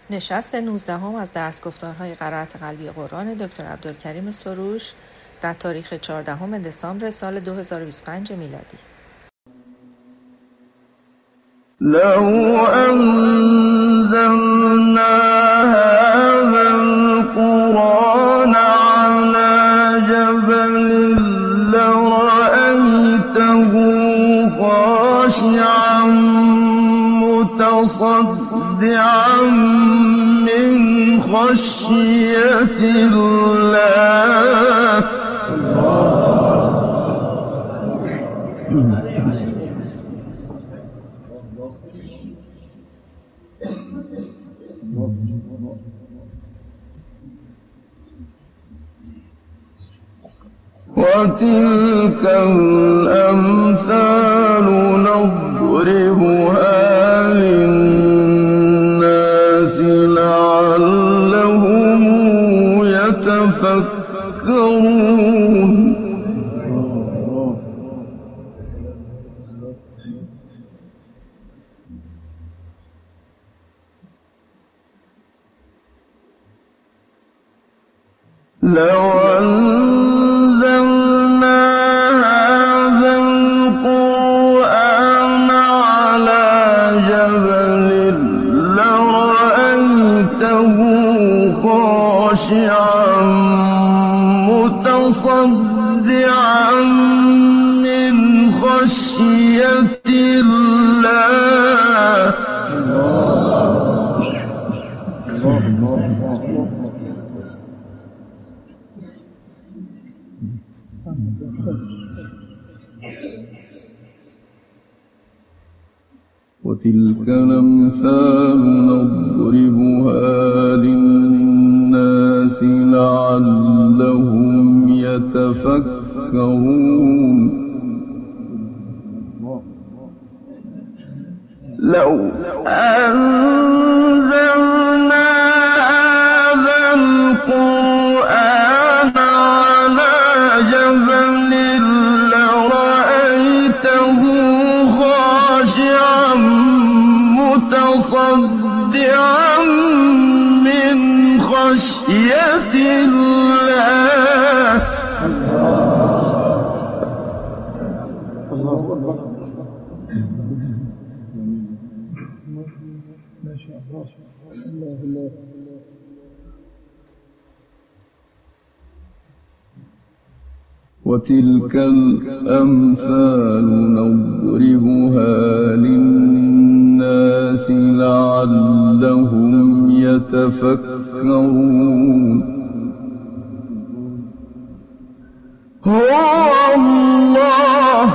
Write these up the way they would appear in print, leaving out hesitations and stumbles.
نشست 19 از درس گفتارهای قرائت قلبی قرآن دکتر عبدالکریم سروش در تاریخ 14 دسامبر سال 2025 میلادی. لو انزلنا هذا القرآن على جبل لرأيته خاشعا متصدعا من خشية الله وتلك الأمثال نضربها للناس لعلهم يتفكرون لو أنزلنا هذا القرآن على جبل لرأيته خاشعا متصدعا من خشية الله وتلك الأمثال نضربها للناس لعلهم يتفكرون لو أنزلنا هذا القرآن على جبل لرأيته خاشعا متصدعا من خشية الله الله أكبر ما شاء الله الله وتلك الأمثال نضربها للناس لعلهم يتفكرون هو الله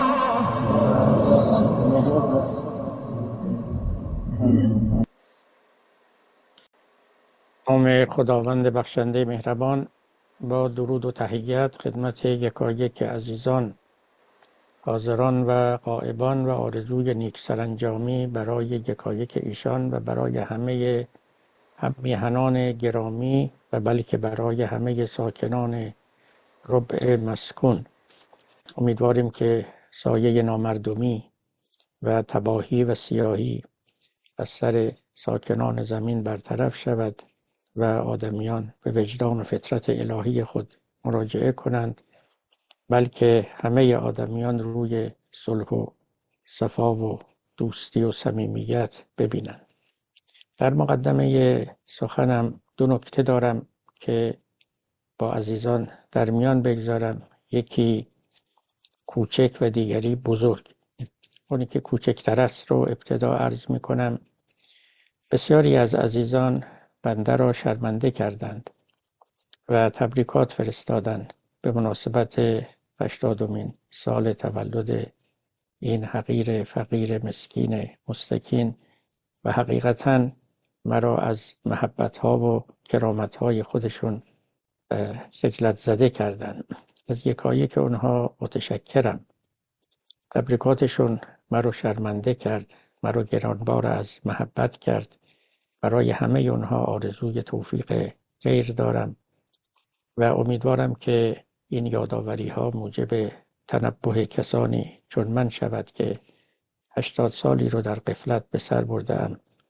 نام خداوند بخشنده مهربان. با درود و تحیت خدمت یکایک عزیزان حاضران و غایبان و آرزوی نیک سرانجامی برای یکایک ایشان و برای همه میهنان گرامی و بلکه برای همه ساکنان ربع مسکون. امیدواریم که سایه نامردمی و تباهی و سیاهی از سر ساکنان زمین برطرف شود و آدمیان به وجدان و فطرت الهی خود مراجعه کنند، بلکه همه آدمیان روی صلح و صفا و دوستی و صمیمیت ببینند. در مقدمه سخنم 2 نکته دارم که با عزیزان در میان بگذارم، یکی کوچک و دیگری بزرگ. اونی که کوچکتر است رو ابتدا عرض می کنم. بسیاری از عزیزان بنده را شرمنده کردند و تبریکات فرستادند به مناسبت 80مین سال تولد این حقیر فقیر مسکین مستکین و حقیقتاً مرا از محبت‌ها و کرامت‌های خودشون خجلت زده کردند. از یکایک اونها متشکرم. تبریکاتشون مرا شرمنده کرد، مرا گرانبار از محبت کرد. برای همه اونها آرزوی توفیق خیر دارم و امیدوارم که این یادآوری‌ها موجب تنبه کسانی چون من شود که 80 سالی رو در غفلت به سر برده‌ام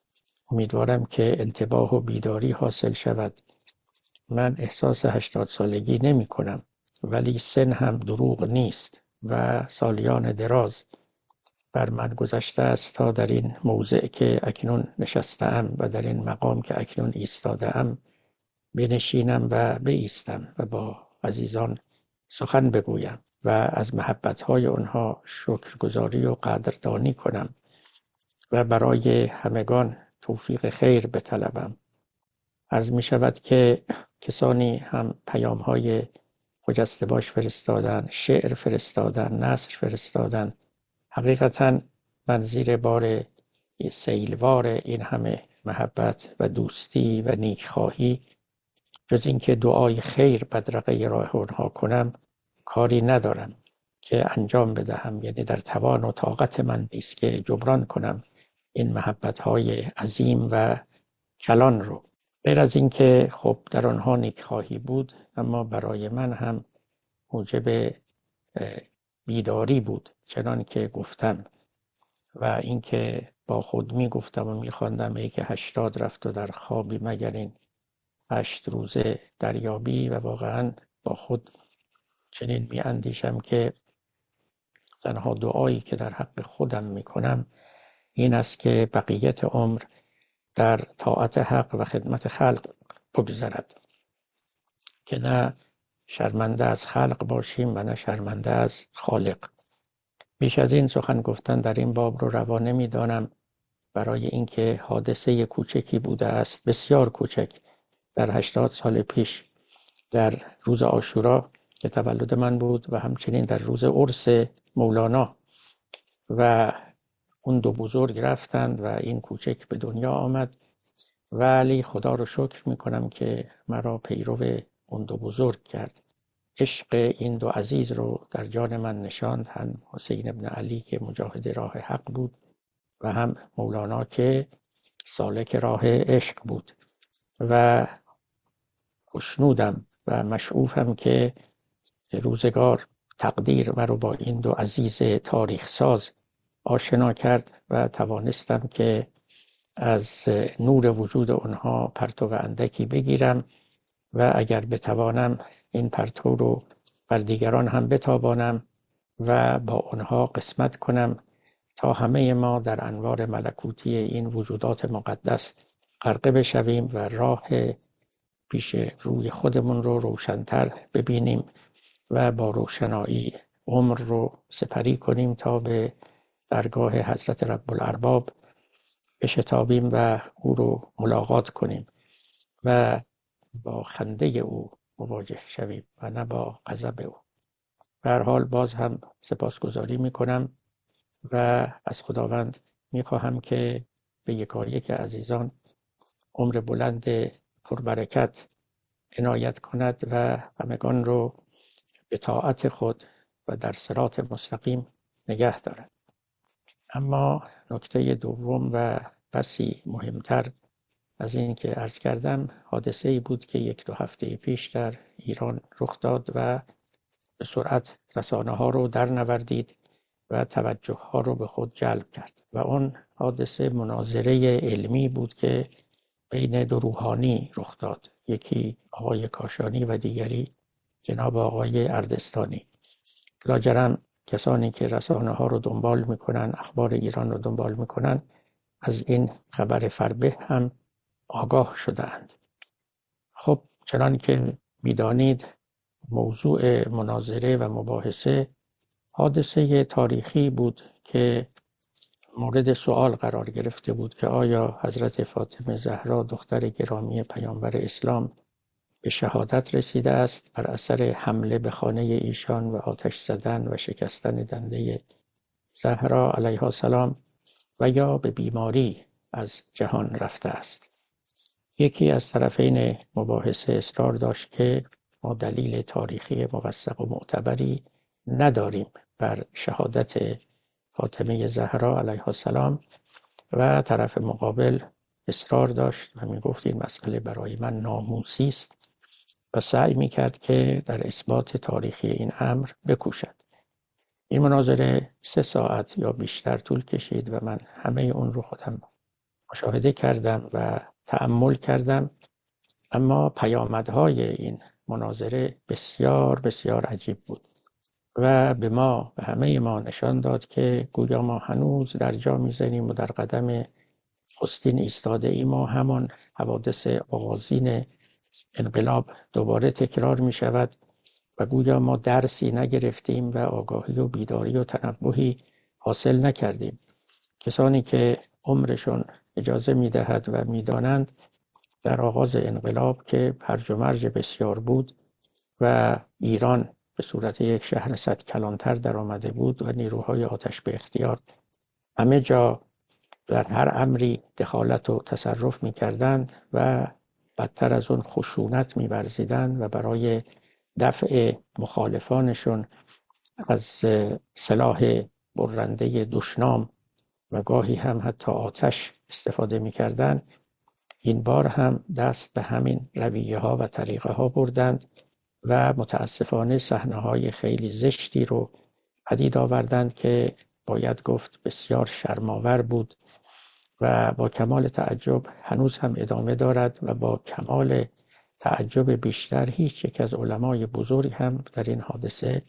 امیدوارم که انتباه و بیداری حاصل شود. من احساس 80 سالگی نمی کنم، ولی سن هم دروغ نیست و سالیان دراز بر من گذشته است تا در این موضع که اکنون نشستم و در این مقام که اکنون ایستادم بنشینم و بایستم و با عزیزان سخن بگویم و از محبت‌های آنها شکرگزاری و قدردانی کنم و برای همگان توفیق خیر بطلبم. عرض می شود که کسانی هم پیام‌های خجسته باش فرستادن، شعر فرستادن، نثر فرستادن. حقیقتاً من زیر بار سیلوار این همه محبت و دوستی و نیکخواهی جز اینکه دعای خیر بدرقه راه آنها کنم کاری ندارم که انجام بدهم. یعنی در توان و طاقت من نیست که جبران کنم این محبت‌های عظیم و کلان رو. غیر از اینکه خب در آنها نیکخواهی بود، اما برای من هم موجب بیداری بود، چنان که گفتم. و اینکه با خود می گفتم و می خواندم ای که 80 رفت و در خوابی مگر این 8 روزه دریابی. و واقعا با خود چنین می اندیشم که تنها دعایی که در حق خودم می کنم این است که بقیت عمر در طاعت حق و خدمت خلق بگذرد، که نه شرمنده از خلق باشیم و نه شرمنده از خالق. بیش از این سخن گفتن در این باب رو روا نمی‌دانم، برای اینکه حادثه کوچکی بوده است، بسیار کوچک، در 80 سال پیش در روز عاشورا که تولد من بود و همچنین در روز عرس مولانا، و اون دو بزرگ رفتند و این کوچک به دنیا آمد. ولی خدا رو شکر میکنم که مرا پیرو اون دو بزرگ کرد. عشق این دو عزیز رو در جان من نشاند، هم حسین ابن علی که مجاهد راه حق بود و هم مولانا که سالک راه عشق بود. و خوشنودم و مشعوفم که روزگار تقدیر مرا با این دو عزیز تاریخ ساز آشنا کرد و توانستم که از نور وجود آنها پرتو اندکی بگیرم و اگر بتوانم این پرتو رو بر دیگران هم بتابانم و با آنها قسمت کنم تا همه ما در انوار ملکوتی این وجودات مقدس غرقه بشویم و راه پیش روی خودمون رو روشن‌تر ببینیم و با روشنایی عمر رو سپری کنیم تا به درگاه حضرت رب الارباب بشتابیم و او رو ملاقات کنیم و با خنده او مواجه شویم و نه با غضب او. به هر حال باز هم سپاسگزاری میکنم و از خداوند میخواهم که به یکایک عزیزان عمر بلند پربرکت عنایت کند و همگان رو به طاعت خود و در صراط مستقیم نگه دارد. اما نکته دوم و بسی مهمتر از این که عرض کردم، حادثه‌ای بود که 1-2 هفته پیش در ایران رخ داد و به سرعت رسانه‌ها رو در نوردید و توجه ها رو به خود جلب کرد و اون حادثه مناظره علمی بود که بین دو روحانی رخ داد، یکی آقای کاشانی و دیگری جناب آقای اردستانی. لاجرم کسانی که رسانه ها رو دنبال میکنن، اخبار ایران رو دنبال میکنن، از این خبر فربه هم آگاه شدند. خب چنان که میدانید موضوع مناظره و مباحثه حادثه تاریخی بود که مورد سوال قرار گرفته بود که آیا حضرت فاطمه زهرا دختر گرامی پیامبر اسلام به شهادت رسیده است بر اثر حمله به خانه ایشان و آتش زدن و شکستن دنده زهرا علیها السلام، و یا به بیماری از جهان رفته است. یکی از طرفین مباحثه اصرار داشت که ما دلیل تاریخی موثق و معتبری نداریم بر شهادت فاطمه زهرا علیها السلام، و طرف مقابل اصرار داشت و می گفت این مسئله برای من ناموسی است و سعی می کرد که در اثبات تاریخی این امر بکوشد. این مناظره 3 ساعت یا بیشتر طول کشید و من همه اون رو خودم مشاهده کردم و تأمل کردم، اما پیامدهای این مناظره بسیار بسیار عجیب بود و به همه ما نشان داد که گویا ما هنوز در جا میزنیم و در قدم نخستین ایستاده ایم و همان حوادث آغازین انقلاب دوباره تکرار می شود و گویا ما درسی نگرفتیم و آگاهی و بیداری و تنبهی حاصل نکردیم. کسانی که عمرشون اجازه می دهد و می دانند در آغاز انقلاب که هرج و مرج بسیار بود و ایران به صورت یک شهر صد کلانتر در آمده بود و نیروهای آتش به اختیار همه جا در هر امری دخالت و تصرف می کردند و بدتر از اون خشونت می ورزیدند و برای دفع مخالفانشون از سلاح برنده دشنام و گاهی هم حتی آتش استفاده می کردند. این بار هم دست به همین رویه ها و طریقه ها بردند و متاسفانه صحنه های خیلی زشتی رو پدید آوردند که باید گفت بسیار شرم‌آور بود و با کمال تعجب هنوز هم ادامه دارد و با کمال تعجب بیشتر هیچ یک از علمای بزرگ هم در این حادثه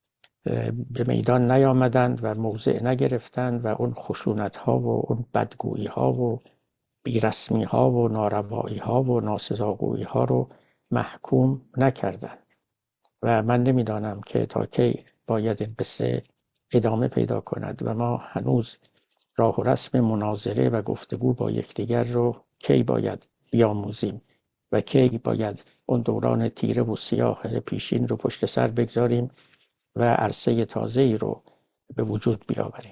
به میدان نیامدند و موضع نگرفتند و اون خشونت ها و اون بدگویی ها و بیرسمی ها و ناروایی ها و ناسزاگویی ها رو محکوم نکردند و من نمیدانم که تا کی باید این قصه ادامه پیدا کند و ما هنوز راه و رسم مناظره و گفتگو با یکدیگر رو کی باید بیاموزیم و کی باید اون دوران تیره و سیاه پیشین رو پشت سر بگذاریم و عرصه تازه‌ای رو به وجود بیاوریم.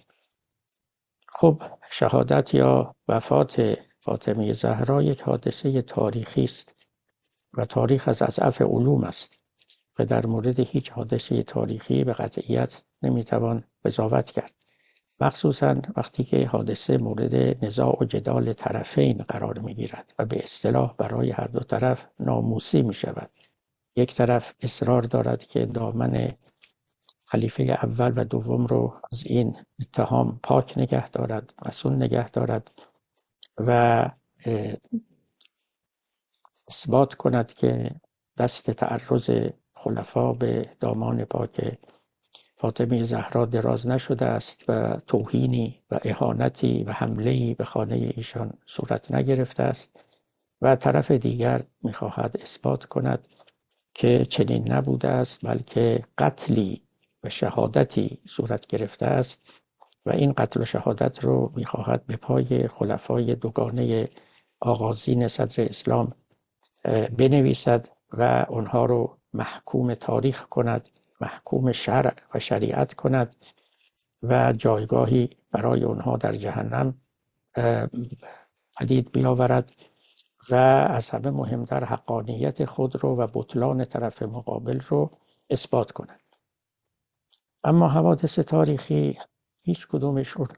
خب شهادت یا وفات فاطمه زهرا یک حادثه تاریخی است و تاریخ از اضعف علوم است و در مورد هیچ حادثه تاریخی به قطعیت نمیتوان قضاوت کرد، مخصوصاً وقتی که حادثه مورد نزاع و جدال طرفین قرار میگیرد و به اصطلاح برای هر دو طرف ناموسی می شود. یک طرف اصرار دارد که دامن خلیفه اول و دوم رو از این اتهام پاک نگه دارد، مسئول نگه دارد و اثبات کند که دست تعرض خلفا به دامان پاک فاطمه زهرا دراز نشده است و توهینی و اهانتی و حمله‌ای به خانه ایشان صورت نگرفته است و طرف دیگر می‌خواهد اثبات کند که چنین نبوده است، بلکه قتلی و شهادتی صورت گرفته است و این قتل و شهادت رو می‌خواهد به پای خلفای دوگانه آغازین صدر اسلام بنویسد و آنها رو محکوم تاریخ کند، محکوم شرع و شریعت کند و جایگاهی برای آنها در جهنم پدید بیاورد و از همه مهمتر حقانیت خود رو و بطلان طرف مقابل رو اثبات کند. اما حوادث تاریخی هیچ کدومشون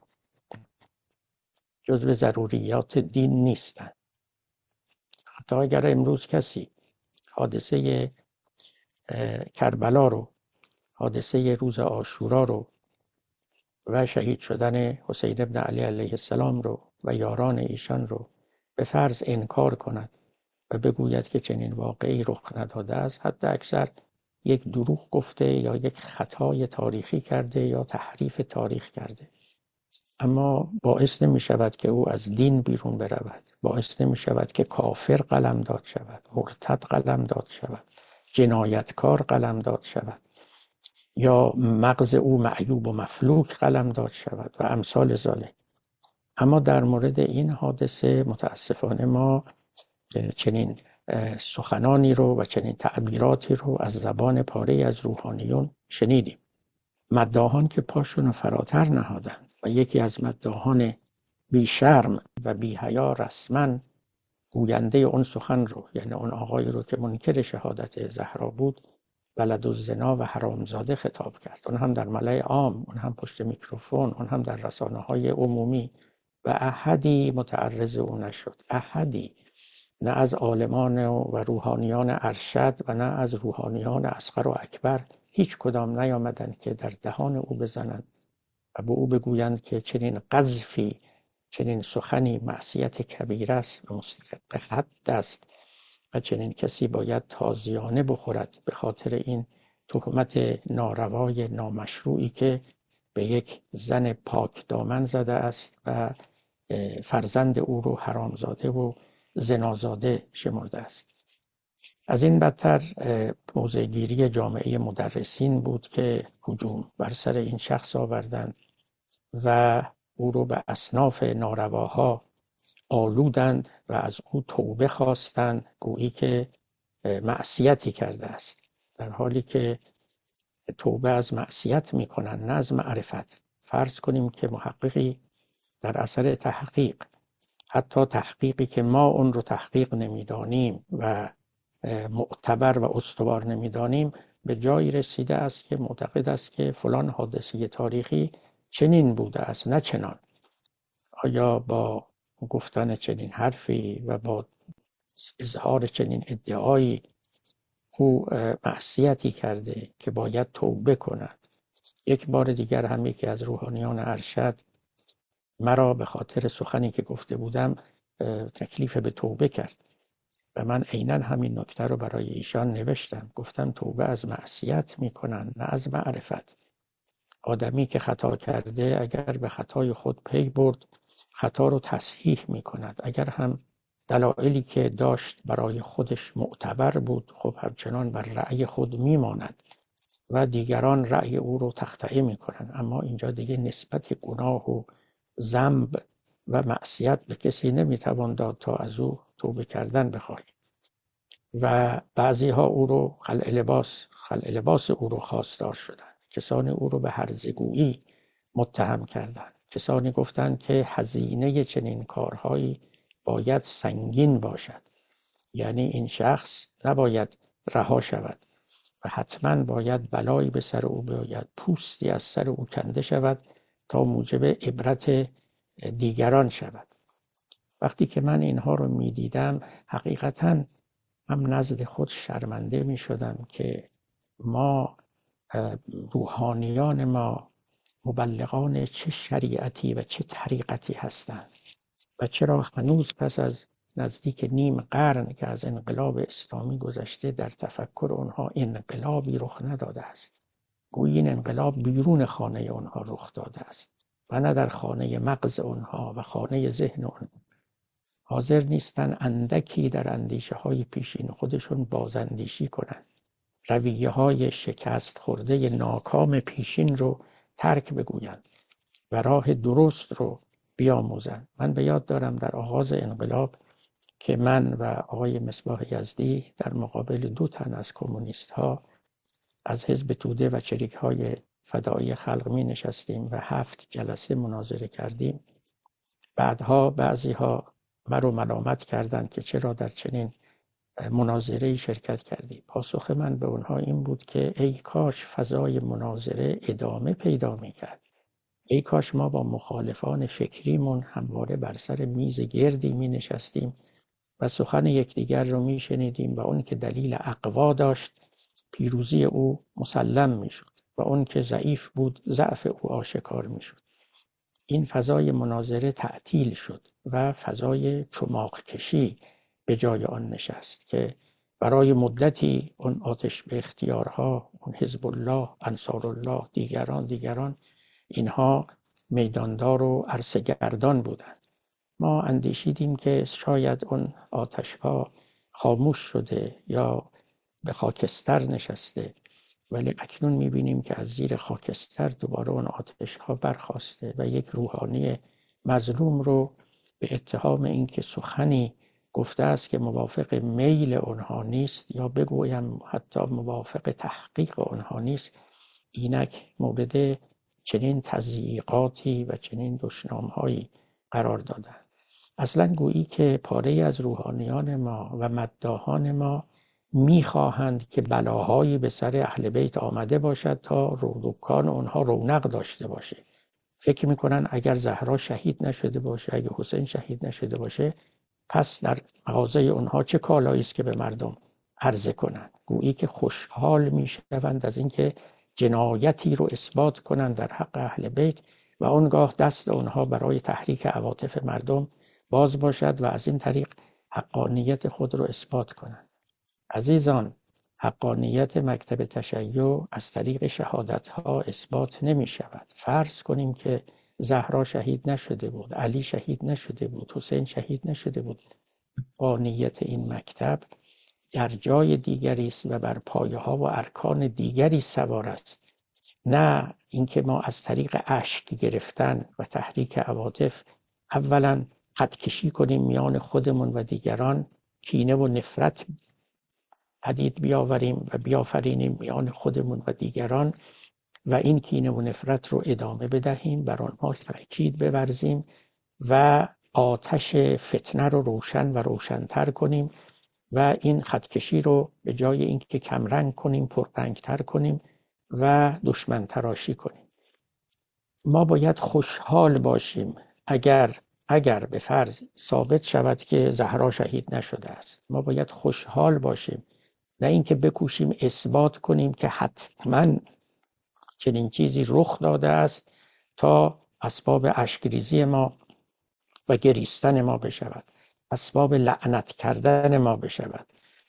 جزو ضروریات دین نیستند. حتی اگر امروز کسی حادثه کربلا رو، حادثه روز عاشورا رو و شهید شدن حسین ابن علی علیه السلام رو و یاران ایشان رو به فرض انکار کند و بگوید که چنین واقعی رخ نداده است، حتی اکثر یک دروغ گفته یا یک خطای تاریخی کرده یا تحریف تاریخ کرده، اما باعث نمی شود که او از دین بیرون برود، باعث نمی شود که کافر قلمداد شود، مرتد قلمداد شود، جنایتکار قلمداد شود یا مغز او معیوب و مفلوک قلمداد شود و امثال ذالک. اما در مورد این حادثه متاسفانه ما چنین سخنانی رو و چنین تعبیراتی رو از زبان پاره از روحانیون شنیدیم. مداحان که پاشون رو فراتر نهادند و یکی از مداحان بی شرم و بی حیا رسما گوینده اون سخن رو، یعنی اون آقایی رو که منکر شهادت زهرا بود، ولدالزنا و حرامزاده خطاب کرد. اون هم در ملأ عام، اون هم پشت میکروفون، اون هم در رسانه‌های عمومی و احدی متعرض او نشد. احدی، نه از عالمان و روحانیان ارشد و نه از روحانیان اصغر و اکبر، هیچ کدام نیامدند که در دهان او بزنند و به او بگویند که چنین قذفی چنین سخنی معصیت کبیره است و مستحق حد است و چنین کسی باید تازیانه بخورد به خاطر این تهمت ناروای نامشروعی که به یک زن پاک دامن زده است و فرزند او رو حرامزاده و زنازاده شمرده است. از این بدتر موضع‌گیری جامعه مدرسین بود که هجوم بر سر این شخص آوردند و او رو به اصناف نارواها آلودند و از او توبه خواستند، گویی که معصیتی کرده است، در حالی که توبه از معصیت میکنن نه از معرفت. فرض کنیم که محققی در اثر تحقیق، حتی تحقیقی که ما اون رو تحقیق نمیدانیم و معتبر و استوار نمیدانیم، به جایی رسیده است که معتقد است که فلان حادثه تاریخی چنین بوده است نه چنان. آیا با گفتن چنین حرفی و با اظهار چنین ادعایی او معصیتی کرده که باید توبه کند؟ یک بار دیگر هم یکی از روحانیان ارشد مرا به خاطر سخنی که گفته بودم تکلیف به توبه کرد و من عیناً همین نکته رو برای ایشان نوشتم. گفتم توبه از معصیت میکنن نه از معرفت. آدمی که خطا کرده اگر به خطای خود پی برد خطا رو تصحیح میکند، اگر هم دلایلی که داشت برای خودش معتبر بود، خب همچنان بر رأی خود میماند و دیگران رأی او رو تخطئه میکنن. اما اینجا دیگه نسبت گناه و ذنب و معصیت به کسی نمیتوان داد تا از او توبه کردن بخواهی. و بعضی ها او رو خلع لباس او رو خواستار شدن. کسانی او رو به هرزگویی متهم کردند. کسانی گفتند که هزینه چنین کارهایی باید سنگین باشد، یعنی این شخص نباید رها شود و حتما باید بلایی به سر او بیاید، پوستی از سر او کنده شود تا موجب عبرت دیگران شود. وقتی که من اینها رو می دیدم حقیقتاً هم نزد خود شرمنده می شدم که ما روحانیان ما مبلغان چه شریعتی و چه طریقتی هستند و چرا هنوز پس از نزدیک نیم قرن که از انقلاب اسلامی گذشته در تفکر آنها انقلابی رخ نداده است. گویی این انقلاب بیرون خانه آنها رخ داده است و نه در خانه مغز آنها و خانه ذهن آنها. حاضر نیستن اندکی در اندیشه های پیشین خودشون بازاندیشی کنند، رویه های شکست خورده ناکام پیشین رو ترک بگویند و راه درست رو بیاموزند. من به یاد دارم در آغاز انقلاب که من و آقای مصباح یزدی در مقابل 2 تن از کمونیست ها از حزب توده و چریک های فدایی خلق می نشستیم و 7 جلسه مناظره کردیم. بعدها بعضی ها مرا ملامت کردند که چرا در چنین مناظره شرکت کردیم. پاسخ من به اونها این بود که ای کاش فضای مناظره ادامه پیدا میکرد. ای کاش ما با مخالفان فکریمون همواره بر سر میز گردی می نشستیم و سخن یکدیگر رو می شنیدیم و اون که دلیل اقوا داشت پیروزی او مسلم می شد و اون که ضعیف بود ضعف او آشکار می شد. این فضای مناظره تعطیل شد و فضای چماق کشی به جای آن نشست که برای مدتی اون آتش به اختیارها، اون حزب الله، انصار الله، دیگران اینها میداندار و عرصه‌گردان بودند. ما اندیشیدیم که شاید اون آتش‌ها خاموش شده یا به خاکستر نشسته، ولی اکنون می‌بینیم که از زیر خاکستر دوباره اون آتش‌ها برخاسته و یک روحانی مظلوم رو به اتهام اینکه سخنی گفته است که موافق میل آنها نیست یا بگویم حتی موافق تحقیق آنها نیست، اینک مورد چنین تضییقاتی و چنین دشنام‌هایی قرار دادند. اصلا گویی که پاره از روحانیان ما و مداحان ما میخواهند که بلاهایی به سر اهل بیت آمده باشد تا دکان اونها رونق داشته باشه. فکر میکنن اگر زهرا شهید نشده باشه، اگر حسین شهید نشده باشه، پس در مغازه اونها چه کالایی است که به مردم عرضه کنند. گویی که خوشحال میشوند از اینکه جنایتی رو اثبات کنند در حق اهل بیت و آنگاه دست آنها برای تحریک عواطف مردم باز باشد و از این طریق حقانیت خود را اثبات کنند. عزیزان، حقانیت مکتب تشیع از طریق شهادتها اثبات نمی شود. فرض کنیم که زهرا شهید نشده بود، علی شهید نشده بود، حسین شهید نشده بود. حقانیت این مکتب در جای دیگری است و بر پایه‌ها و ارکان دیگری سوار است. نه اینکه ما از طریق اشک گرفتن و تحریک عواطف اولا خط کشی کنیم میان خودمون و دیگران، کینه و نفرت پدید بیاوریم و بیافرینیم میان خودمون و دیگران و این کینه و نفرت رو ادامه بدهیم، بر آنها تأکید بورزیم و آتش فتنه رو روشن و روشن‌تر کنیم و این خطکشی رو به جای اینکه کمرنگ کنیم پررنگتر کنیم و دشمن تراشی کنیم. ما باید خوشحال باشیم اگر به فرض ثابت شود که زهرا شهید نشده است. ما باید خوشحال باشیم، نه اینکه بکوشیم اثبات کنیم که حتما چنین چیزی رخ داده است تا اسباب اشکریزی ما و گریستن ما بشود، اسباب لعنت کردن ما بشود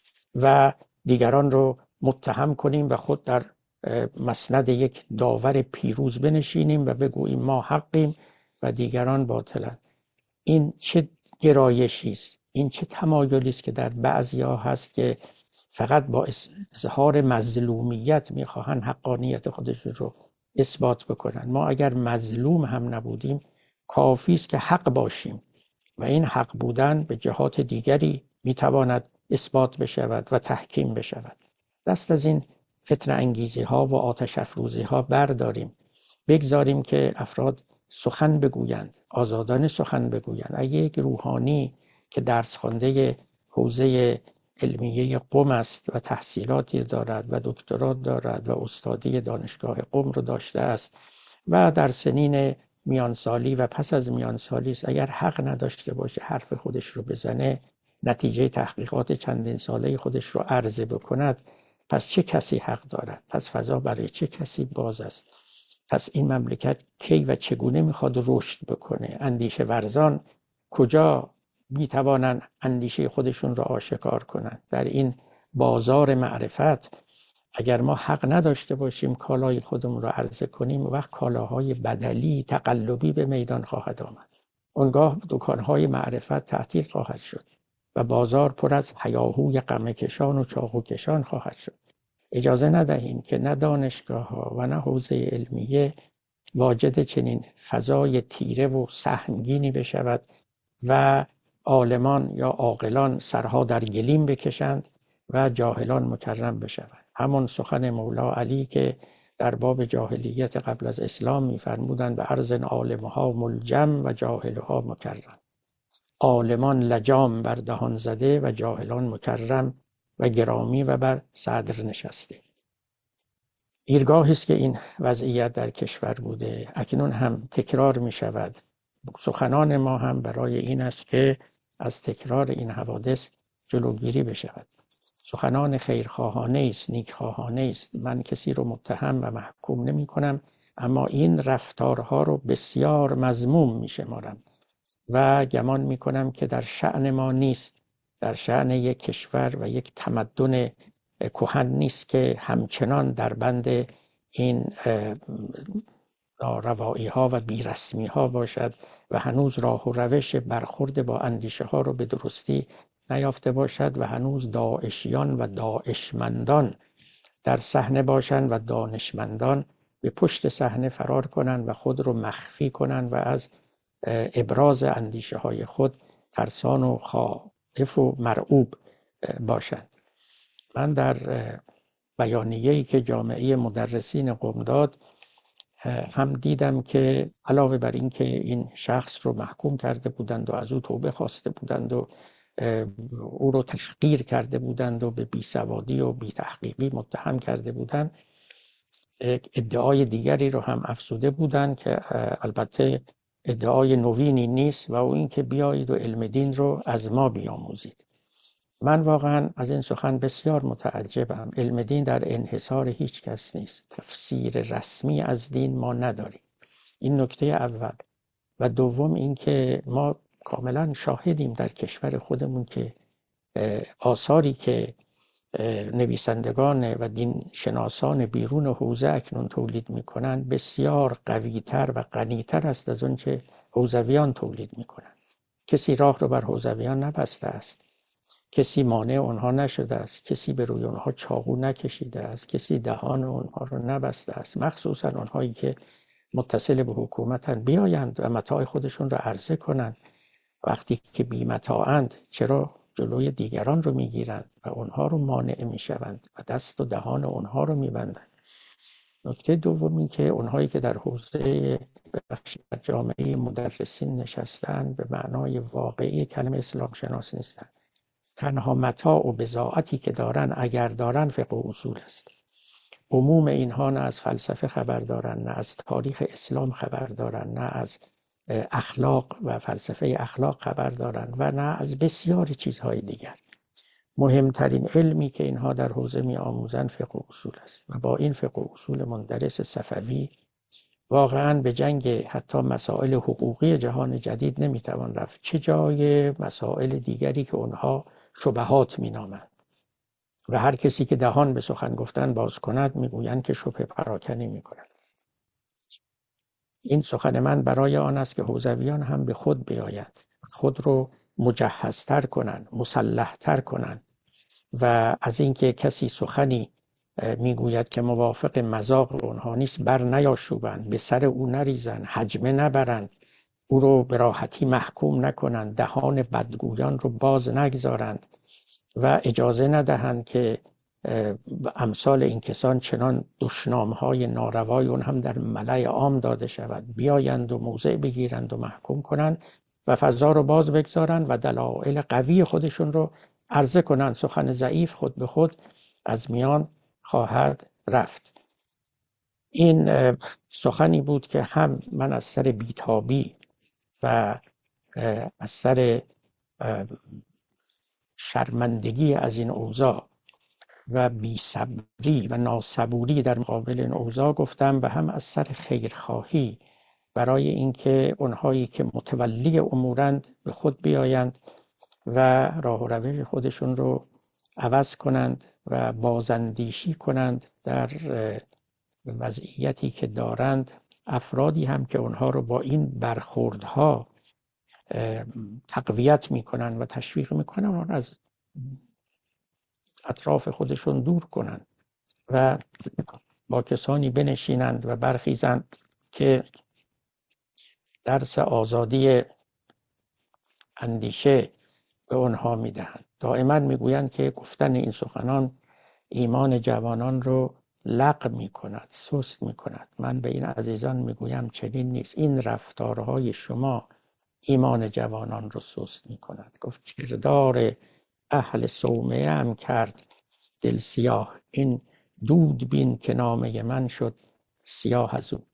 و دیگران رو متهم کنیم و خود در مسند یک داور پیروز بنشینیم و بگوییم ما حقیم و دیگران باطلند. این چه گرایشی است، این چه تمایلی است که در بعضی‌ها هست که فقط با اظهار مظلومیت میخواهند حقانیت خودشون رو اثبات بکنن. ما اگر مظلوم هم نبودیم کافی است که حق باشیم و این حق بودن به جهات دیگری میتواند اثبات بشود و تحکیم بشود. دست از این فتنه انگیزی ها و آتش افروزی ها برداریم، بگذاریم که افراد سخن بگویند، آزادانه سخن بگویند. اگه یک روحانی که درس خوانده حوزه علمیه قم است و تحصیلاتی دارد و دکترا دارد و استادی دانشگاه قم رو داشته است و در سنین میانسالی و پس از میانسالی است، اگر حق نداشته باشه حرف خودش رو بزنه، نتیجه تحقیقات چندین ساله خودش رو عرضه بکند، پس چه کسی حق دارد؟ پس فضا برای چه کسی باز است؟ پس این مملکت کی و چگونه میخواد رشد بکنه؟ اندیشه ورزان کجا میتوانند اندیشه خودشون را آشکار کنند؟ در این بازار معرفت اگر ما حق نداشته باشیم کالای خودمون را عرضه کنیم، وقت کالاهای بدلی تقلبی به میدان خواهد آمد. اونگاه دکانهای معرفت تعطیل خواهد شد و بازار پر از هیاهوی غمه کشان و چاقو کشان خواهد شد. اجازه ندهیم که نه دانشگاه ها و نه حوزه علمیه واجد چنین فضای تیره و سهمگینی بشود و عالمان یا عاقلان سرها در گلیم بکشند و جاهلان مکرم بشوند. همون سخن مولا علی که در باب جاهلیت قبل از اسلام می‌فرمودند به عرض عالمها ملجم و جاهلها مکرم. عالمان لجام بر دهان زده و جاهلان مکرم و گرامی و بر صدر نشسته. دیرگاهی است که این وضعیت در کشور بوده، اکنون هم تکرار می شود. سخنان ما هم برای این است که از تکرار این حوادث جلوگیری بشود. سخنان خیرخواهانه است، نیکخواهانه است. من کسی رو متهم و محکوم نمی کنم، اما این رفتارها رو بسیار مذموم می شمارم و گمان می کنم که در شأن ما نیست، در شأن یک کشور و یک تمدن کهن نیست که همچنان در بند این روایی ها و بیرسمی ها باشد و هنوز راه و روش برخورد با اندیشه ها رو به درستی نیافته باشد و هنوز داعشیان و داعشمندان در صحنه باشند و دانشمندان به پشت صحنه فرار کنند و خود رو مخفی کنند و از ابراز اندیشه های خود ترسان و خائف و مرعوب باشند. من در بیانیه‌ای که جامعه مدرسین قم داد هم دیدم که علاوه بر این که این شخص رو محکوم کرده بودند و از او توبه خواسته بودند و او رو تحقیر کرده بودند و به بیسوادی و بی‌تحقیقی متهم کرده بودند، ادعای دیگری رو هم افزوده بودند که البته ادعای نوینی نیست و او این که بیایید و علم دین رو از ما بیاموزید. من واقعا از این سخن بسیار متعجبم. علم دین در انحصار هیچ کس نیست. تفسیر رسمی از دین ما نداریم. این نکته اول. و دوم این که ما کاملا شاهدیم در کشور خودمون که آثاری که نویسندگان و دین شناسان بیرون حوزه اکنون تولید میکنن بسیار قویتر و غنیتر است از اون چه حوزویان تولید میکنن. کسی راه رو بر حوزویان نبسته است، کسی مانع اونها نشده است، کسی به روی اونها چاقو نکشیده است، کسی دهان اونها رو نبسته است. مخصوصا اونهایی که متصل به حکومتن بیایند و متاع خودشون رو عرضه کنند. وقتی که بی متاعند چرا جلوی دیگران رو میگیرند و اونها رو مانع میشوند و دست و دهان اونها رو میبندند. نکته دوم این که اونهایی که در حوزه بخشی در جامعه مدرسین نشستن به معنای واقعی کلمه اسلام شناس نیستن. تنها متاع و بضاعتی که دارن اگر دارن فقه و اصول است. عموم اینها نه از فلسفه خبر دارن، نه از تاریخ اسلام خبر دارن، نه از اخلاق و فلسفه اخلاق خبر دارن و نه از بسیار چیزهای دیگر. مهمترین علمی که اینها در حوزه می آموزن فقه و اصول است و با این فقه و اصول مندرس صفوی واقعا به جنگ حتی مسائل حقوقی جهان جدید نمیتوان رفت، چه جای مسائل دیگری که اونها شبهات می نامند و هر کسی که دهان به سخن گفتن باز کند میگویند که شبهه پراکنی میکند. این سخن من برای آن است که حوزویان هم به خود بیایند، خود رو مجهزتر کنند، مسلحتر کنند و از اینکه کسی سخنی میگوید که موافق مذاق اونها نیست بر نیاشوبند، به سر او نریزند، هجمه نبرند، او رو به راحتی محکوم نکنند، دهان بدگویان رو باز نگذارند و اجازه ندهند که امثال این کسان چنان دشنامهای ناروای اون هم در ملأ عام داده شود بیایند و موضع بگیرند و محکوم کنند و فضا رو باز بگذارند و دلایل قوی خودشون رو عرضه کنند. سخن ضعیف خود به خود از میان خواهد رفت. این سخنی بود که هم من از سر بیتابی و از سر شرمندگی از این اوضاع و بی‌صبری و ناصبوری در مقابل این اوضاع گفتم و هم از سر خیرخواهی برای اینکه اونهایی که متولی امورند به خود بیایند و راه و روش خودشون رو عوض کنند و بازاندیشی کنند در وضعیتی که دارند. افرادی هم که اونها رو با این برخوردها تقویت میکنن و تشویق میکنن اون از اطراف خودشون دور کنند و با کسانی بنشینند و برخیزند که درس آزادی اندیشه به اونها میدهند. دائما میگویند که گفتن این سخنان ایمان جوانان رو لغو میکند، سست میکند. من به این عزیزان میگویم چنین نیست. این رفتارهای شما ایمان جوانان رو سست میکند. گفت کردار اهل صومعه هم کرد دل سیاه، این دود بین که نامه من شد سیاه از او.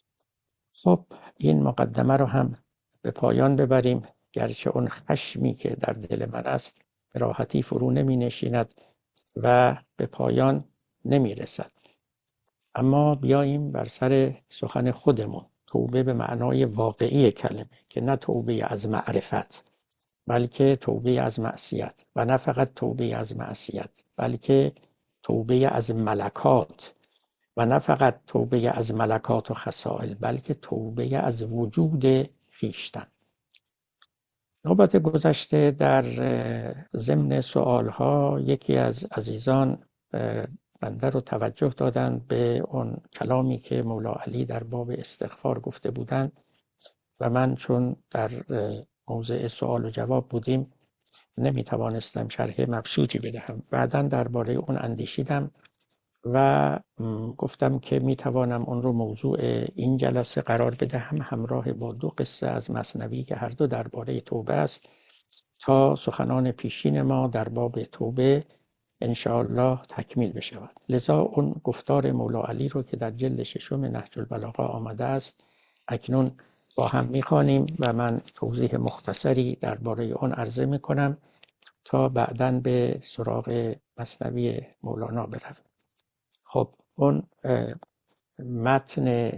خب این مقدمه رو هم به پایان ببریم، گرچه اون خشمی که در دل من است به راحتی فرو نمی نشیند و به پایان نمی رسد. اما بیاییم بر سر سخن خودمون. توبه به معنای واقعی کلمه، که نه توبه از معرفت بلکه توبه از معصیت، و نه فقط توبه از معصیت بلکه توبه از ملکات، و نه فقط توبه از ملکات و خصائل بلکه توبه از وجود خویشتن. نوبت گذشته در ضمن سؤالها یکی از عزیزان بنده رو توجه دادند به اون کلامی که مولا علی در باب استغفار گفته بودند و من چون در موضع سوال و جواب بودیم نمیتوانستم شرح مبسوطی بدهم. بعداً درباره اون اندیشیدم و گفتم که میتوانم اون رو موضوع این جلسه قرار بدهم همراه با 2 قصه از مثنوی که هر دو درباره توبه است تا سخنان پیشین ما در باب توبه انشاءالله تکمیل بشود. لذا اون گفتار مولا علی رو که در جلد 6 نهج البلاغه آمده است اکنون با هم میخوانیم و من توضیح مختصری درباره اون عرضه میکنم تا بعداً به سراغ مثنوی مولانا برویم. خب اون متن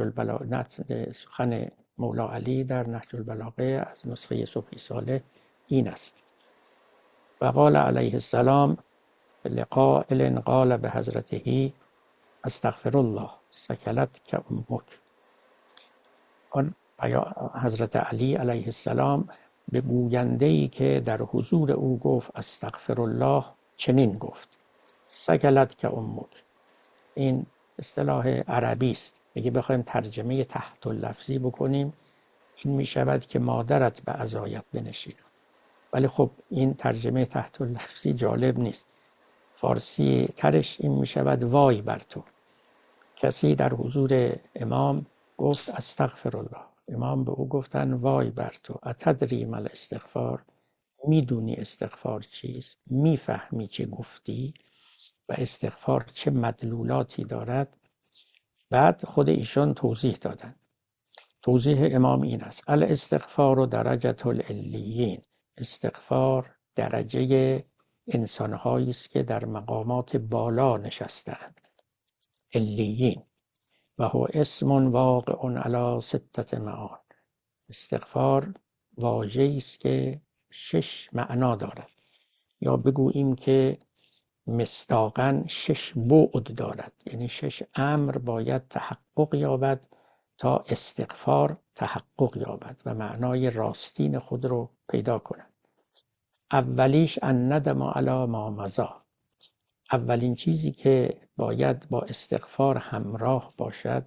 سخن مولا علی در نهج البلاغه از نسخه صبحی صالح این است: و قال علیه السلام لقائل قال به حضرته استغفر الله سکلت که امک. آن حضرت علی علیه السلام به گوینده‌ای که در حضور او گفت استغفر الله چنین گفت: سکلت که امک. این اصطلاح عربی است. اگه بخوایم ترجمه تحت اللفظی بکنیم این می شود که مادرت به عزایت بنشیند. ولی خب این ترجمه تحت اللفظی جالب نیست. فارسی ترش این می شود وای بر تو. کسی در حضور امام گفت استغفر الله. امام به او گفتن وای بر تو، اتدری ما الاستغفار، میدونی استغفار چیست؟ میفهمی چه گفتی؟ و استغفار چه مدلولاتی دارد؟ بعد خود ایشان توضیح دادن. توضیح امام این است: الاستغفار درجة العلیین. استغفار درجه انسانهایی است که در مقامات بالا نشستند، علیین. و هو اسم واقع علی 6 معان. استغفار واژه‌ای است که 6 معنا دارد، یا بگوییم که مصداقاً 6 بعد دارد. یعنی 6 امر باید تحقق یابد تا استغفار تحقق یابد و معنای راستین خود رو پیدا کند. اولیش ان ندم علی ما مضی. اولین چیزی که باید با استغفار همراه باشد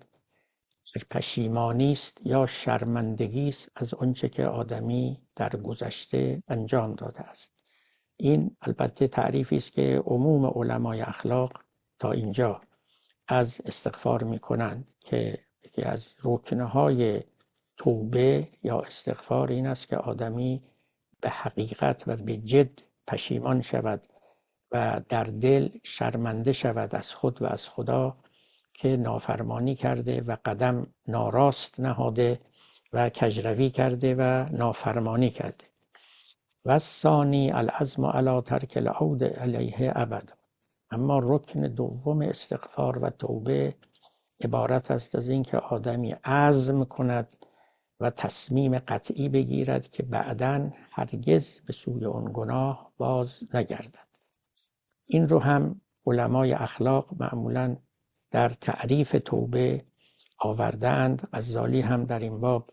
پشیمانی است یا شرمندگی است از آنچه که آدمی در گذشته انجام داده است. این البته تعریفی است که عموم علمای اخلاق تا اینجا از استغفار می کنند که یکی از رکنهای توبه یا استغفار این است که آدمی به حقیقت و به جد پشیمان شود و در دل شرمنده شود از خود و از خدا که نافرمانی کرده و قدم ناراست نهاده و کجروی کرده و نافرمانی کرده. و ثانی العزم علی ترک العود علیه ابدا. اما رکن دوم استغفار و توبه عبارت است از این که آدمی عزم کند و تصمیم قطعی بگیرد که بعداً هرگز به سوی اون گناه باز نگردد. این رو هم علمای اخلاق معمولاً در تعریف توبه آوردند. غزالی هم در این باب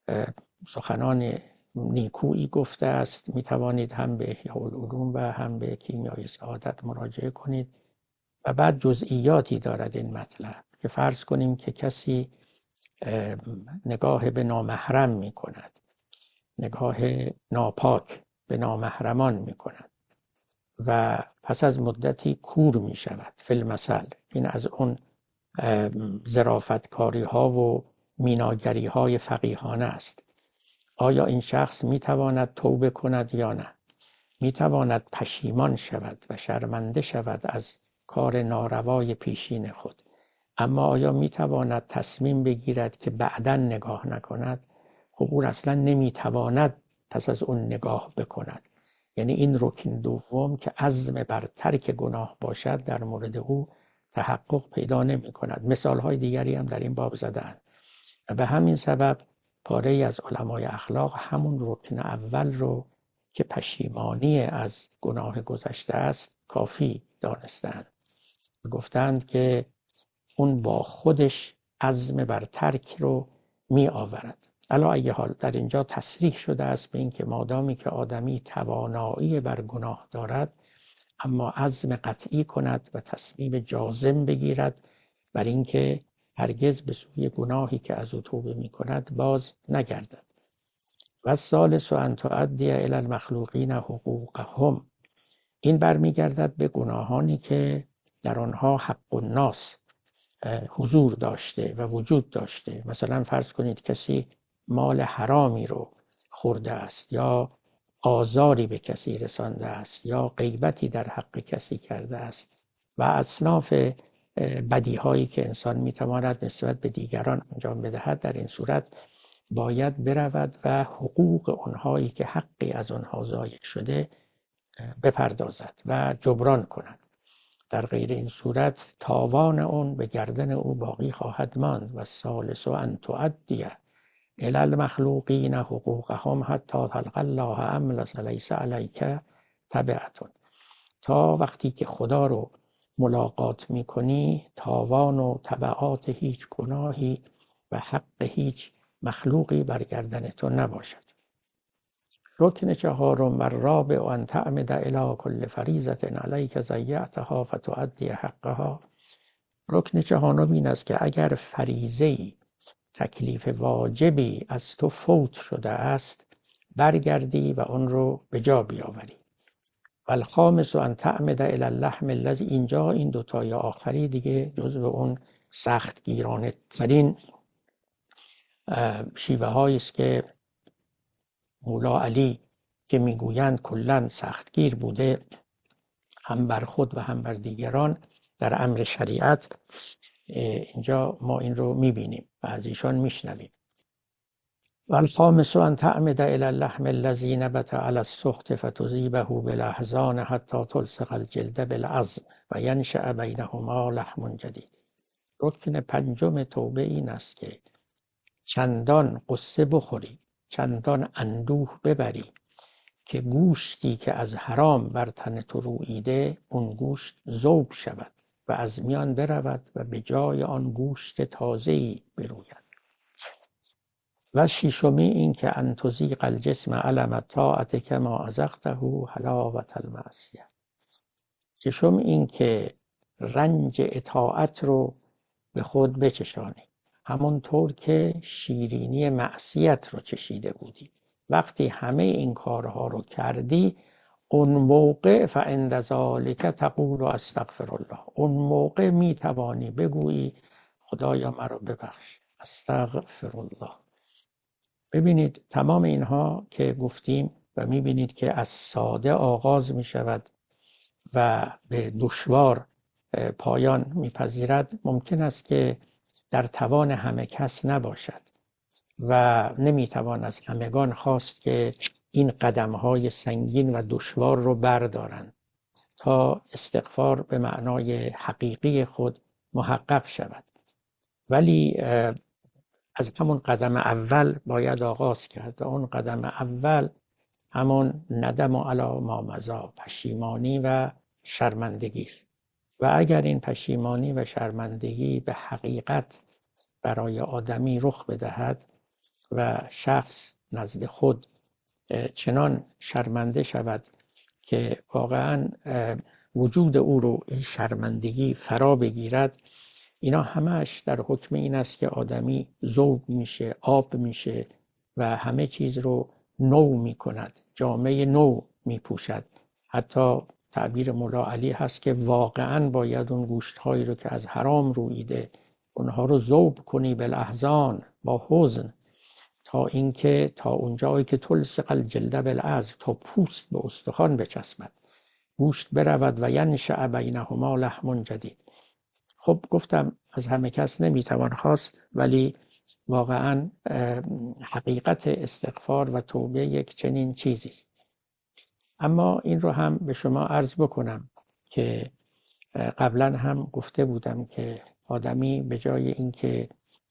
سخنان نیکویی گفته است. می توانید هم به احیاء العلوم و هم به کیمیای سعادت مراجعه کنید. و بعد جزئیاتی دارد این مطلب که فرض کنیم که کسی نگاه به نامحرم می کند، نگاه ناپاک به نامحرمان می کند و پس از مدتی کور می شود. فی المثل این از اون ظرافتکاری ها و میناگری های فقیهانه است. آیا این شخص می تواند توبه کند یا نه؟ می تواند پشیمان شود و شرمنده شود از کار ناروای پیشین خود، اما آیا می تواند تصمیم بگیرد که بعداً نگاه نکند؟ خب او اصلا نمی تواند پس از اون نگاه بکند. یعنی این رکن دوم که عزم بر ترک گناه باشد در مورد او تحقق پیدا نمی کند. مثال های دیگری هم در این باب زدند و به همین سبب پاره از علمای اخلاق همون رکن اول رو که پشیمانی از گناه گذشته است کافی دانستند. گفتند که اون با خودش عزم بر ترک رو می آورد. علی ای حال در اینجا تصریح شده است به این که مادامی که آدمی توانایی بر گناه دارد اما عزم قطعی کند و تصمیم جازم بگیرد بر اینکه هرگز به سوی گناهی که از او توبه می کند باز نگردد. و الثالث ان تؤدی الی المخلوقین حقوقهم. این برمیگردد به گناهانی که در آنها حق الناس حضور داشته و وجود داشته. مثلا فرض کنید کسی مال حرامی رو خورده است یا آزاری به کسی رسانده است یا غیبتی در حق کسی کرده است و اصناف بدیهایی که انسان میتواند نسبت به دیگران انجام بدهد. در این صورت باید برود و حقوق اونهایی که حقی از آنها ضایع شده بپردازد و جبران کند. در غیر این صورت تاوان اون به گردن او باقی خواهد ماند. و الثالث ان تؤدی الی المخلوقین حقوقهم حتی تلقی الله املس لیس علیک تبعة. تا وقتی که خدا رو ملاقات میکنی تاوان و تبعات هیچ گناهی و حق هیچ مخلوقی بر گردن تو نباشد. رکن چهارم و الرابع ان تعمد الی کل فریضة علیک ضیعتها فتؤدی حقها. رکن چهارم این است که اگر فریضه‌ای، تکلیف واجبی از تو فوت شده است، برگردی و اون رو به جا بیاوری. و الخامس ان تعمد الی اللحم الذی، اینجا این دوتای آخری دیگه جزو اون سختگیرانه ترین شیوه هایی است که مولا علی که میگویند کلا سختگیر بوده، هم بر خود و هم بر دیگران در امر شریعت. اینجا ما این رو میبینیم و از ایشان میشنویم. و الخامس ان تعمد الی اللحم الذی نبت علی السخط فتذیبه بالاحزان حتی تلصق الجلد بالعظم و ینشأ بینهما لحم جدید. رکن پنجم توبه این است که چندان قصه بخوری، چندان اندوه ببری که گوشتی که از حرام بر تن تو روییده اون گوشت ذوب شود و از میان برود و به جای آن گوشت تازه‌ای بروید. و ششمی این که ان تذیق الجسم علم الطاعة کما اذقته حلاوة المعصیة. ششم این که رنج اطاعت رو به خود بچشانی، همونطور که شیرینی معصیت رو چشیده بودی. وقتی همه این کارها رو کردی، اون موقع فعند ذلک تقول استغفر الله، اون موقع میتوانی بگویی خدایا مرا ببخش، استغفر الله. ببینید تمام اینها که گفتیم و میبینید که از ساده آغاز میشود و به دشوار پایان میپذیرد. ممکن است که در توان همه کس نباشد و نمیتوان از همگان خواست که این قدمهای سنگین و دشوار رو بردارند تا استغفار به معنای حقیقی خود محقق شود. ولی از همون قدم اول باید آغاز کرد و اون قدم اول همون ندم علی ما مضی، پشیمانی و شرمندگی است. و اگر این پشیمانی و شرمندگی به حقیقت برای آدمی رخ بدهد و شخص نزد خود چنان شرمنده شود که واقعا وجود او رو این شرمندگی فرا بگیرد، اینا همش در حکم این است که آدمی ذوب میشه، آب میشه و همه چیز رو نو میکند، جامعه نو میپوشد. حتی تعبیر مولا علی هست که واقعا باید اون گوشتهایی رو که از حرام رویده اونها رو ذوب کنی بالاحزان، با حزن، تا اینکه تا اونجایی که تلصق الجلد بالعظم، تا پوست به استخوان بچسبد، گوشت برود و ینشأ بینهما لحم جدید. خب گفتم از همه کس نمیتوان خواست، ولی واقعا حقیقت استغفار و توبه یک چنین چیزی است. اما این رو هم به شما عرض بکنم که قبلا هم گفته بودم که آدمی به جای اینکه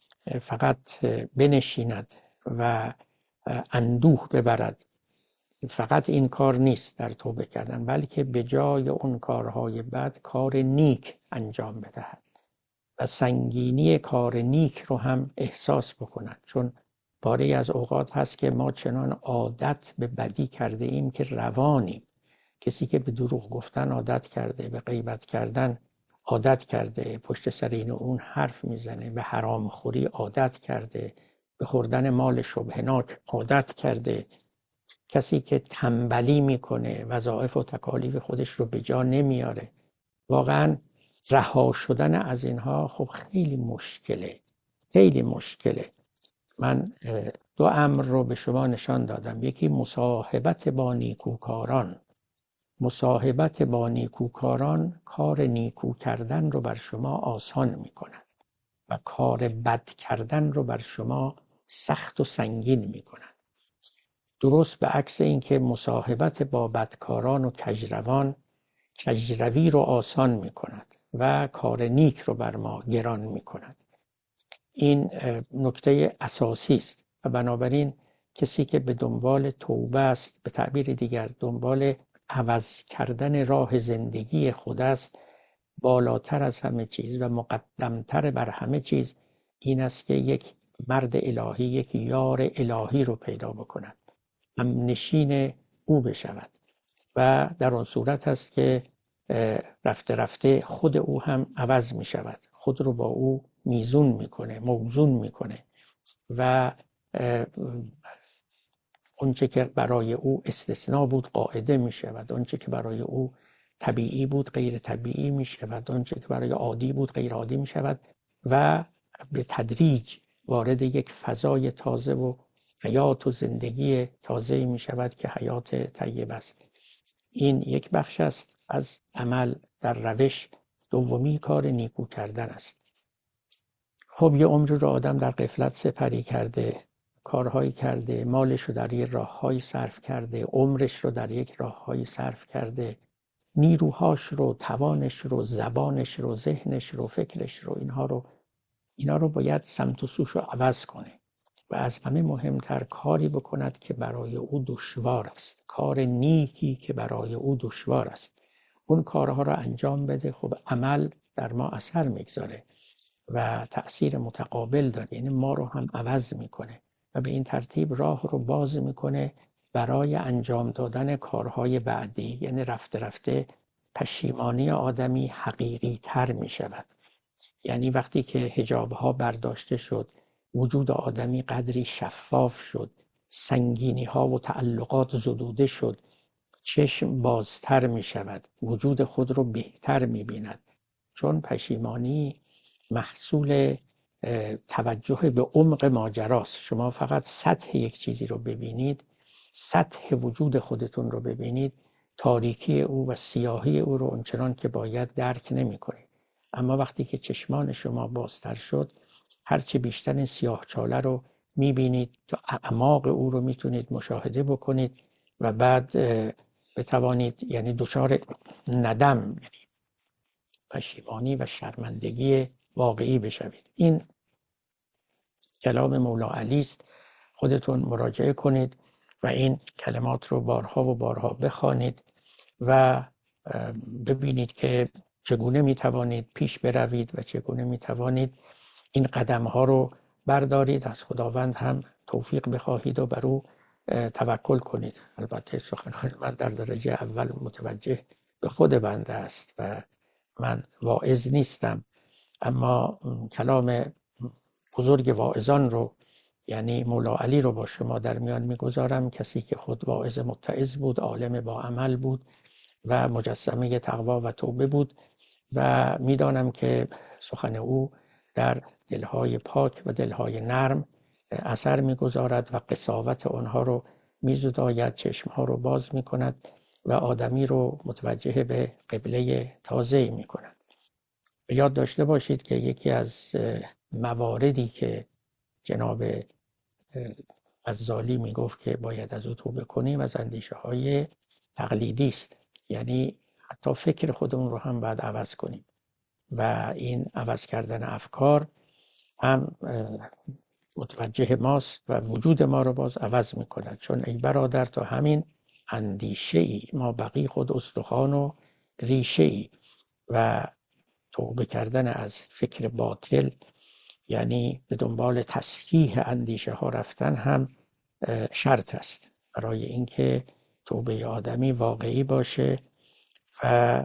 فقط بنشیند و اندوه ببرد، فقط این کار نیست در توبه کردن، بلکه به جای اون کارهای بد کار نیک انجام بدهد و سنگینی کار نیک رو هم احساس بکند. چون باری از اوقات هست که ما چنان عادت به بدی کرده ایم که روانیم. کسی که به دروغ گفتن عادت کرده، به غیبت کردن عادت کرده، پشت سر این و اون حرف میزنه، به حرام خوری عادت کرده، به خوردن مال شبهناک عادت کرده. کسی که تنبلی میکنه، وظایف و تکالیف خودش رو به جا نمیاره، واقعا رها شدن از اینها خب خیلی مشکله، خیلی مشکله. من دو امر رو به شما نشان دادم. یکی مصاحبت با نیکوکاران. مصاحبت با نیکوکاران کار نیکو کردن رو بر شما آسان میکند و کار بد کردن رو بر شما سخت و سنگین میکند. درست به عکس این که مصاحبت با بدکاران و کجروان کجروی رو آسان می کند و کار نیک رو بر ما گران می کند. این نکته اساسی است و بنابراین کسی که به دنبال توبه است، به تعبیر دیگر دنبال عوض کردن راه زندگی خود است، بالاتر از همه چیز و مقدمتر بر همه چیز این است که یک مرد الهی، یک یار الهی رو پیدا بکند، همنشین او بشود و در آن صورت است که رفته رفته خود او هم عوض می شود، خود رو با او میزون میکنه، موزون میکنه و اونچه که برای او استثناء بود قاعده می شود، اونچه که برای او طبیعی بود غیر طبیعی می شود، اونچه که برای عادی بود غیر عادی می شود و به تدریج وارد یک فضای تازه و حیات و زندگی تازه می شود که حیات طیب است. این یک بخش است از عمل در روش. دومی کار نیکو کردن است. خب یه عمر رو آدم در غفلت سپری کرده، کارهایی کرده، مالش رو در یک راههایی صرف کرده، عمرش رو در یک راههایی صرف کرده، نیروهاش رو، توانش رو، زبانش رو، ذهنش رو، فکرش رو، اینا رو باید سمت و سوش رو عوض کنه و از همه مهمتر کاری بکند که برای او دشوار است، کار نیکی که برای او دشوار است، اون کارها رو انجام بده. خب عمل در ما اثر میگذاره و تأثیر متقابل داره، یعنی ما رو هم عوض میکنه و به این ترتیب راه رو باز میکنه برای انجام دادن کارهای بعدی. یعنی رفته رفته پشیمانی آدمی حقیقی تر میشود. یعنی وقتی که حجاب ها برداشته شد، وجود آدمی قدری شفاف شد، سنگینی ها و تعلقات زدوده شد، چشم بازتر می شود، وجود خود رو بهتر می بیند. چون پشیمانی محصول توجه به عمق ماجراست. شما فقط سطح یک چیزی رو ببینید، سطح وجود خودتون رو ببینید، تاریکی او و سیاهی او رو اونچنان که باید درک نمی کنید. اما وقتی که چشمان شما بازتر شد، هرچه بیشتر این سیاه چاله رو میبینید، تا اعماق او رو میتونید مشاهده بکنید و بعد بتوانید یعنی دچار ندم، یعنی پشیمانی و شرمندگی واقعی بشوید. این کلام مولا علی است. خودتون مراجعه کنید و این کلمات رو بارها و بارها بخوانید و ببینید که چگونه میتوانید پیش بروید و چگونه میتوانید این قدم ها رو بردارید. از خداوند هم توفیق بخواهید و بر او توکل کنید. البته سخنان من در درجه اول متوجه به خود بنده است و من واعظ نیستم، اما کلام بزرگ واعظان رو یعنی مولا علی رو با شما در میان میگذارم، کسی که خود واعظ متعظ بود، عالم با عمل بود و مجسمه تقوا و توبه بود و میدانم که سخن او در دلهای پاک و دلهای نرم اثر میگذارد و قساوت آنها رو میزداید، چشمها رو باز میکند و آدمی رو متوجه به قبله تازه‌ای میکند. به یاد داشته باشید که یکی از مواردی که جناب غزالی میگفت که باید از او توبه کنیم از اندیشه های تقلیدی است. یعنی حتی فکر خودمون رو هم باید عوض کنیم و این عوض کردن افکار هم متوجه ماست و وجود ما رو باز عوض میکند. چون ای برادر تو همین اندیشه ای، ما بقی خود استخوان و ریشه ای. و توبه کردن از فکر باطل یعنی به دنبال تصحیح اندیشه ها رفتن هم شرط است برای اینکه توبه آدمی واقعی باشه و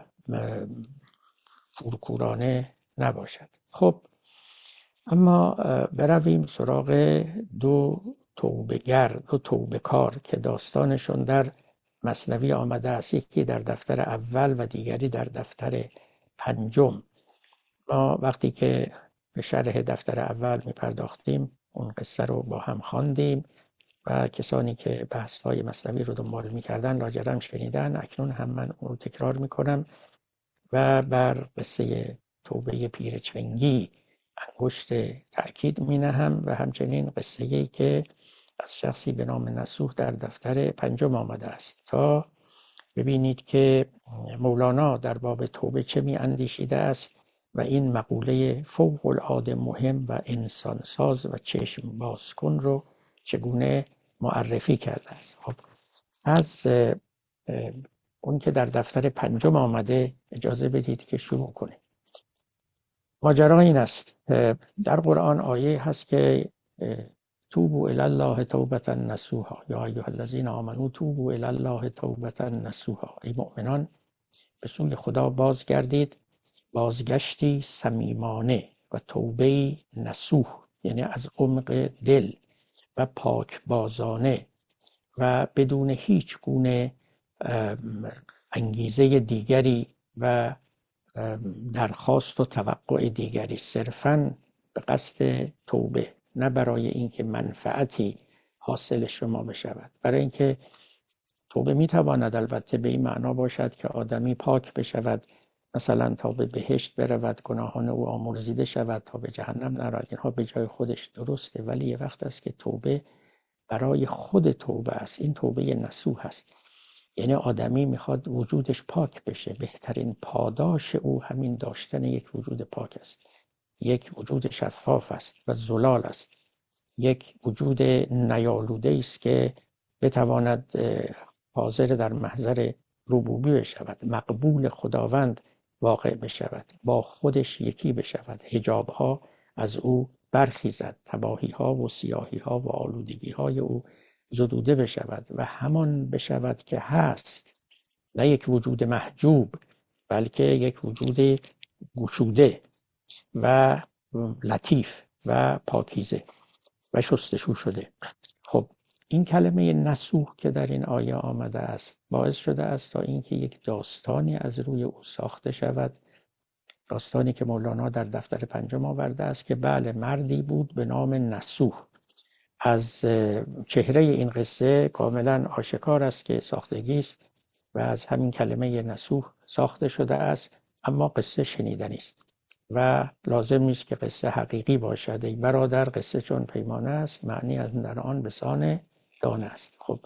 کورکورانه نباشد. خب اما برویم سراغ دو توبهگر، دو توبهکار که داستانشون در مثنوی آمده است، یکی در دفتر اول و دیگری در دفتر پنجم. ما وقتی که به شرح دفتر اول می پرداختیم اون قصه رو با هم خواندیم و کسانی که بحث‌های مثنوی رو دنبال می‌کردن لاجرم شنیدن. اکنون هم من اون رو تکرار می‌کنم و بر قصه توبه پیر چنگی انگشت تأکید می‌نهم و همچنین قصه‌ای که از شخصی به نام نصوح در دفتر پنجم آمده است تا ببینید که مولانا در باب توبه چه می اندیشیده است و این مقوله فوق العاده مهم و انسانساز و چشم باز کن رو چگونه معرفی کرده است. خب از اون که در دفتر پنجم آمده اجازه بدید که شروع کنیم. ماجرا این است، در قرآن آیه هست که توبوا الی الله توبة نصوحا یا ایها الذین آمنوا توبوا الی الله توبة نصوحا. ای مؤمنان به سوی خدا بازگردید بازگشتی صمیمانه و توبه نصوح، یعنی از عمق دل و پاک بازانه و بدون هیچ گونه انگیزه دیگری و درخواست و توقع دیگری، صرفاً به قصد توبه، نه برای اینکه منفعتی حاصل شما بشود. برای اینکه توبه میتواند البته به این معنا باشد که آدمی پاک بشود، مثلا تا به بهشت برود، گناهان او آمرزیده شود، تا به جهنم نرود. اینها به جای خودش درسته، ولی یه وقت است که توبه برای خود توبه است. این توبه نصوح است، یعنی آدمی میخواد وجودش پاک بشه. بهترین پاداش او همین داشتن یک وجود پاک است، یک وجود شفاف است و زلال است، یک وجود نیالوده است که بتواند حاضر در محضر ربوبی بشود، مقبول خداوند واقع بشود، با خودش یکی بشود، حجابها از او برخیزد، تباهیها و سیاهیها و آلودگیهای او زدوده بشود و همان بشود که هست، نه یک وجود محجوب بلکه یک وجود گشوده و لطیف و پاکیزه و شستشو شده. خب این کلمه نصوح که در این آیه آمده است باعث شده است تا اینکه یک داستانی از روی او ساخته شود، داستانی که مولانا در دفتر پنجم آورده است که بله، مردی بود به نام نصوح. از چهره این قصه کاملا آشکار است که ساختگی است و از همین کلمه نصوح ساخته شده است، اما قصه شنیدنی است و لازم نیست که قصه حقیقی باشد. ای برادر قصه چون پیمانه است، معنی از در آن بسان دانه است. خب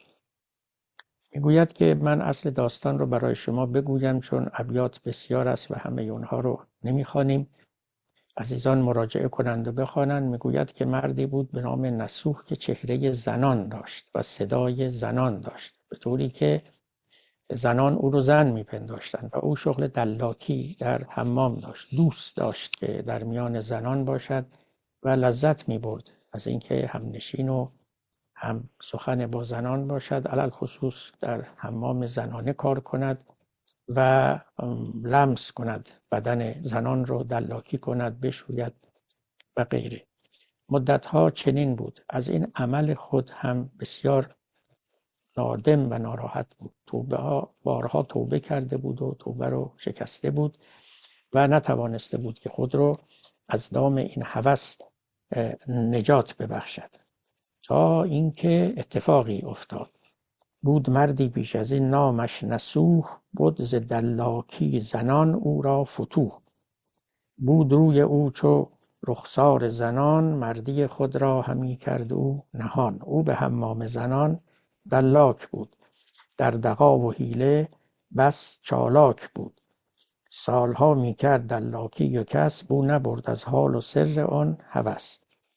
میگوید که من اصل داستان رو برای شما بگویم چون ابیات بسیار است و همه اونها رو نمیخوانیم. عزیزان مراجعه کنند و بخوانند. میگوید که مردی بود به نام نصوح که چهره زنان داشت و صدای زنان داشت، به طوری که زنان او رو زن میپنداشتند و او شغل دلاکی در حمام داشت. دوست داشت که در میان زنان باشد و لذت میبرد از اینکه هم نشین و هم سخن با زنان باشد، علل خصوص در حمام زنانه کار کند و لمس کند بدن زنان رو، دلاکی کند، بشوید و غیره. مدتها چنین بود. از این عمل خود هم بسیار نادم و ناراحت بود. بارها توبه کرده بود و توبه رو شکسته بود و نتوانسته بود که خود رو از دام این هوس نجات ببخشد، تا اینکه اتفاقی افتاد. بود مردی پیش از این نامش نصوح، بود ز دلاکی زنان او را فتوح. بود روی او چو رخسار زنان، مردی خود را همی کرد او نهان. او به حمام زنان دلاک بود، در دغا و حیله بس چالاک بود. سالها می کرد دلاکی و کس، بو نبرد از حال و سر آن هوس.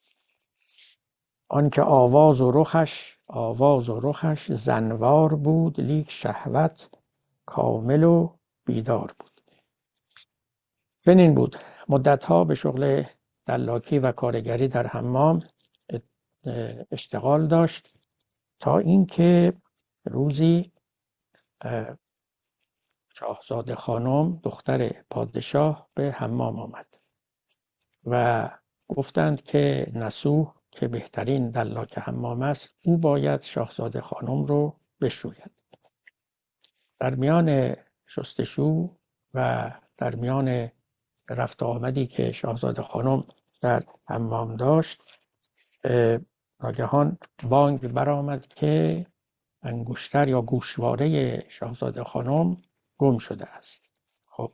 آن که آواز و رخش زنوار بود، لیک شهوت کامل و بیدار بود. چنین بود. مدتها به شغل دلاکی و کارگری در حمام اشتغال داشت، تا اینکه روزی شاهزاده خانم دختر پادشاه به حمام آمد و گفتند که نصوح که بهترین دلاک حمام است، او باید شاهزاده خانم رو بشوید. در میان شستشو و در میان رفت آمدی که شاهزاده خانم در حمام داشت، ناگهان بانگ برآمد که انگشتر یا گوشواره شاهزاده خانم گم شده است. خب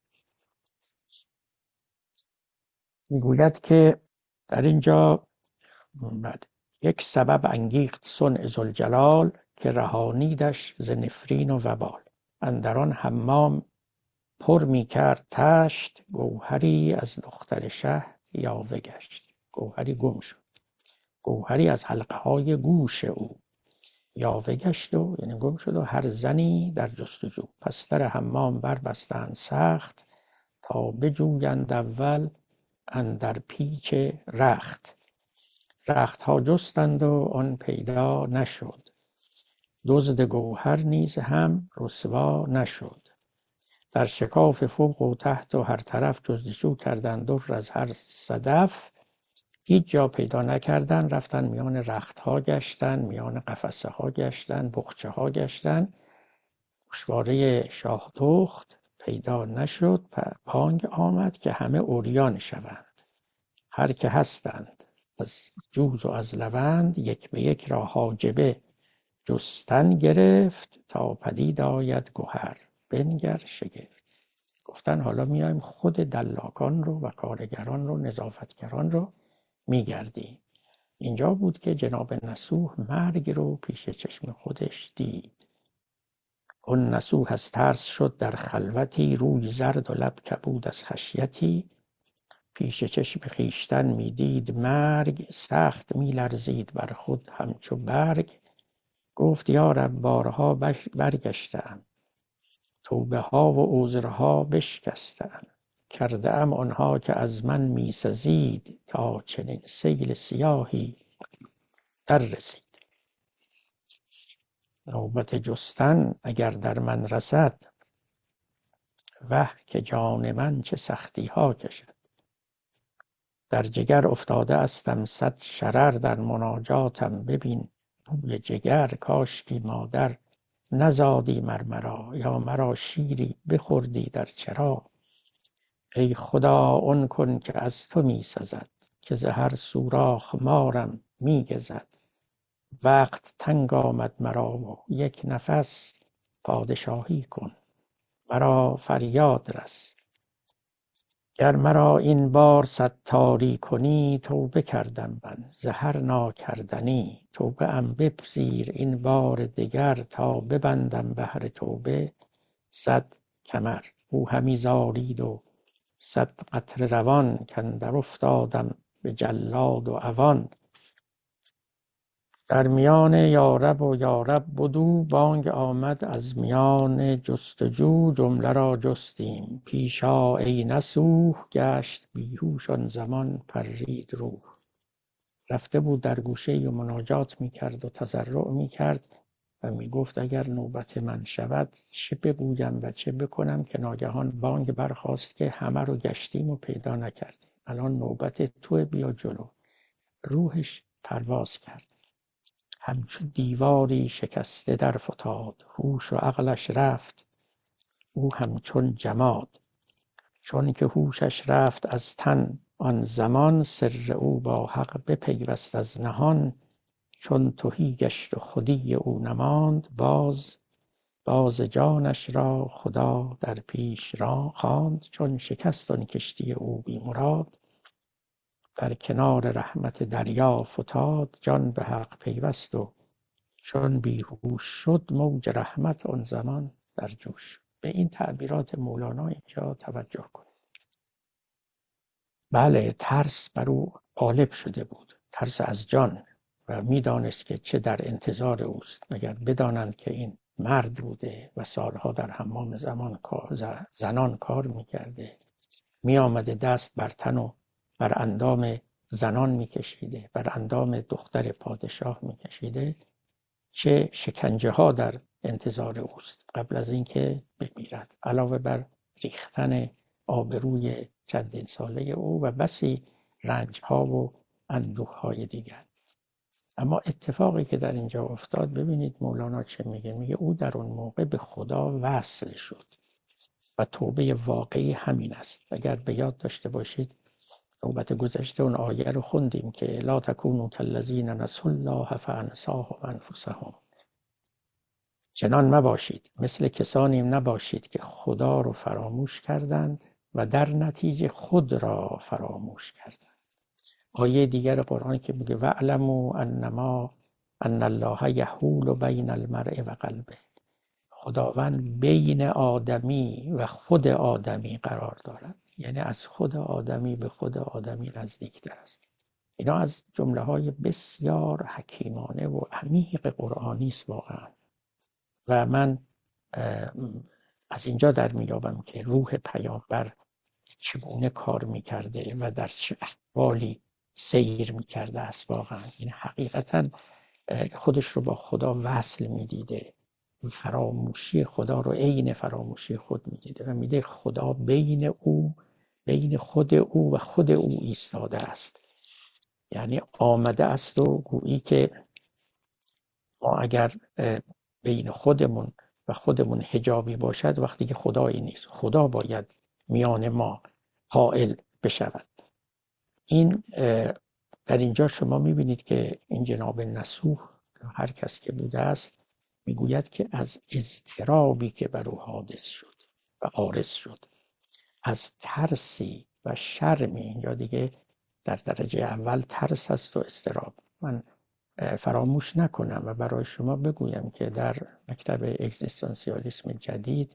میگوید که در اینجا بعد یک سبب انگیخت صنع ذوالجلال، که رهانیدش ز نفرین و وبال. اندران حمام پر می کرد تشت، گوهری از دختر شه یاوه گشت. گوهری گم شد، گوهری از حلقه های گوش او یاوه گشت و یعنی گم شد و هر زنی در جستجو. پس در حمام بربستند سخت، تا بجویند اول اندر پیچ رخت. رخت ها جستند و آن پیدا نشد، دزد گوهر نیز هم رسوا نشد. در شکاف فوق و تحت و هر طرف جستجو کردند در از هر صدف. هیچ جا پیدا نکردن، رفتن میان رخت ها گشتن، میان قفسه ها گشتن، بخچه ها گشتن. گوشواره شاه دخت پیدا نشد. بانگ آمد که همه عریان شوند، هر که هستند از جوز و از لوند. یک به یک را حاجبه جستن گرفت، تا پدید آید گهر بنگر شگفت. گفتن حالا میایم خود دلاکان رو و کارگران رو، نظافتگران رو میگردیم. اینجا بود که جناب نصوح مرگ رو پیش چشم خودش دید. اون نصوح از ترس شد در خلوتی، روی زرد و لب کبود از خشیتی. پیش چشم خویشتن میدید مرگ، سخت میلرزید بر خود همچو برگ. گفت یا رب بارها برگشتم، توبه ها و عذرها بشکستم. کرده ام آنها که از من میسزید، تا چنین سیل سیاهی در رسید. نوبت جستن اگر در من رسد، وه که جان من چه سختی ها کشد. در جگر افتاده استم صد شرر، در مناجاتم ببین بوی جگر. کاشکی مادر نزادی مرا، یا مرا شیری بخوردی در چرا. ای خدا آن کن که از تو می سزد، که ز هر سوراخ مارم می گزد. وقت تنگ آمد مرا و یک نفس، پادشاهی کن مرا فریاد رس. گر مرا این بار ستاری کنی، توبه کردم من ز هر ناکردنی. توبه ام بپذیر این بار دگر، تا ببندم بهر توبه صد کمر. او همی زارید و صد قطره روان، کاندر افتادم به جلاد و عوان. در میان یارب و یارب بدو، بانگ آمد از میان جستجو. جمله را جستیم پیش آ ای نصوح، گشت بیهوش آن زمان پرید روح. رفته بود در گوشه و مناجات میکرد و تضرع میکرد و میگفت اگر نوبت من شود چه بگویم و چه بکنم، که ناگهان بانگ برخاست که همه رو گشتیم و پیدا نکردیم. الان نوبت تو، بیا جلو. روحش پرواز کرد، همچو دیواری شکسته در فتاد. هوش و عقلش رفت، او همچون جماد. چون که هوشش رفت از تن آن زمان، سر او با حق بپیوست از نهان. چون تهی گشت و خودی او نماند باز جانش را خدا در پیش را خواند. چون شکست آن کشتی او بی مراد، در کنار رحمت دریا فتاد. جان به حق پیوست و چون بیهوش شد، موج رحمت آن زمان در جوش. به این تعبیرات مولانا اینجا توجه کنید. بله، ترس بر او غالب شده بود، ترس از جان، و میدانست که چه در انتظار اوست. مگر بدانند که این مرد بوده و سالها در حمام زنان کار میکرده، میآمده دست بر تن و بر اندام زنان میکشیده، بر اندام دختر پادشاه میکشیده، چه شکنجه ها در انتظار اوست قبل از اینکه بمیرد، علاوه بر ریختن آبروی چندین ساله او و بسی رنج ها و اندوه های دیگر. اما اتفاقی که در اینجا افتاد، ببینید مولانا چه میگه. میگه او در اون موقع به خدا وصل شد و توبه واقعی همین است. اگر به یاد داشته باشید نوبت گذشته اون آیه رو خوندیم که لا تکونوا کالذین نسوا الله فانساهم انفسهم. چنان مباشید، مثل کسانی نباشید که خدا رو فراموش کردند و در نتیجه خود را فراموش کردند. آیه دیگر قرآن که میگه واعلموا ان الله یحول بین المرء و قلبه. خداوند بین آدمی و خود آدمی قرار دارد، یعنی از خود آدمی به خود آدمی نزدیکتر است. اینا از جمله‌های بسیار حکیمانه و عمیق قرآنی است واقعا. و من از اینجا در میابم که روح پیامبر چگونه کار میکرده و در چه احوالی سیر میکرده است. واقعا این حقیقتا خودش رو با خدا وصل میدیده، فراموشی خدا رو عین فراموشی خود میدیده و میده خدا بین خود او و خود او ایستاده است. یعنی آمده است و گویی که ما اگر بین خودمون و خودمون حجابی باشد، وقتی که خدایی نیست، خدا باید میان ما حائل بشود. این در اینجا شما میبینید که این جناب نصوح، هر کس که بوده است، میگوید که از اضطرابی که بر او حادث شد و عارض شد، از ترسی و شرمی، اینجا دیگه در درجه اول ترس است و اضطراب. من فراموش نکنم و برای شما بگویم که در مکتب اگزیستانسیالیسم جدید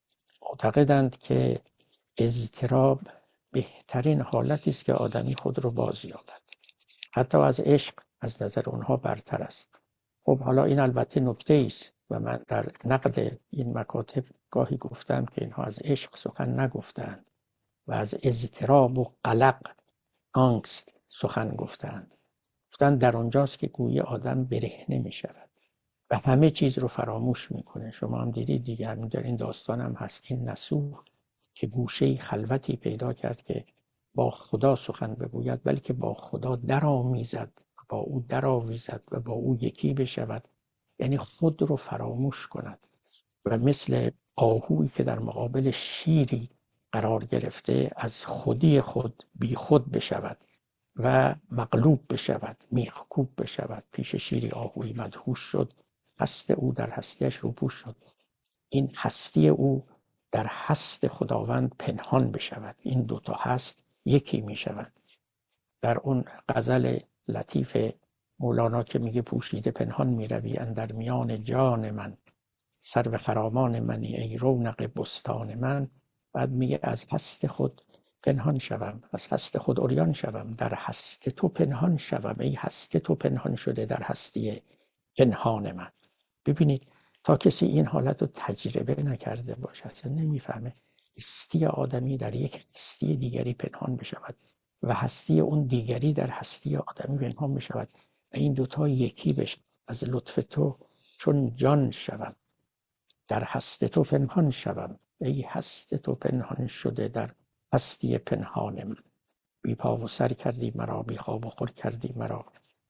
معتقدند که اضطراب بهترین حالتی است که آدمی خود رو بازیابد، حتی از عشق از نظر اونها برتر است. خب حالا این البته نکته است و من در نقد این مکاتب گاهی گفتم که اینها از عشق سخن نگفتند و از اضطراب و قلق، آنگست سخن گفتند. گفتند در اونجاست که گویی آدم برهنه می شود و همه چیز رو فراموش میکنه. شما هم دیدید دیگه، همین در این داستان هم هست، این نصوح که گوشه خلوتی پیدا کرد که با خدا سخن بگوید، بلکه با خدا درآمیزد، با او درآویزد و با او یکی بشود، یعنی خود رو فراموش کند و مثل آهویی که در مقابل شیری قرار گرفته از خودی خود بی خود بشود و مغلوب بشود، میخکوب بشود. پیش شیری آهویی مدهوش شد، هست او در هستیش روپوش شد. این هستی او در هست خداوند پنهان بشود، این دوتا هست یکی می شود. در اون غزل لطیف مولانا که میگه پوشیده پنهان می روی اندر میان جان من، سرو خرامان منی ای رونق بستان من، بعد میگه از هست خود پنهان شوم، از هست خود عریان شوم، در هست تو پنهان شوم، ای هست تو پنهان شده در هستی پنهان من. ببینید تا کسی این حالت رو تجربه نکرده باشه اصلا نمیفهمه هستی آدمی در یک هستی دیگری پنهان بشود و هستی اون دیگری در هستی آدمی پنهان بشود و این دوتا یکی بشه. از لطف تو چون جان شوم، در هست تو پنهان شوم، ای هست تو پنهان شده در هستی پنهان من. بی پا و سر کردی مرا، بی خواب و خور کردی مرا،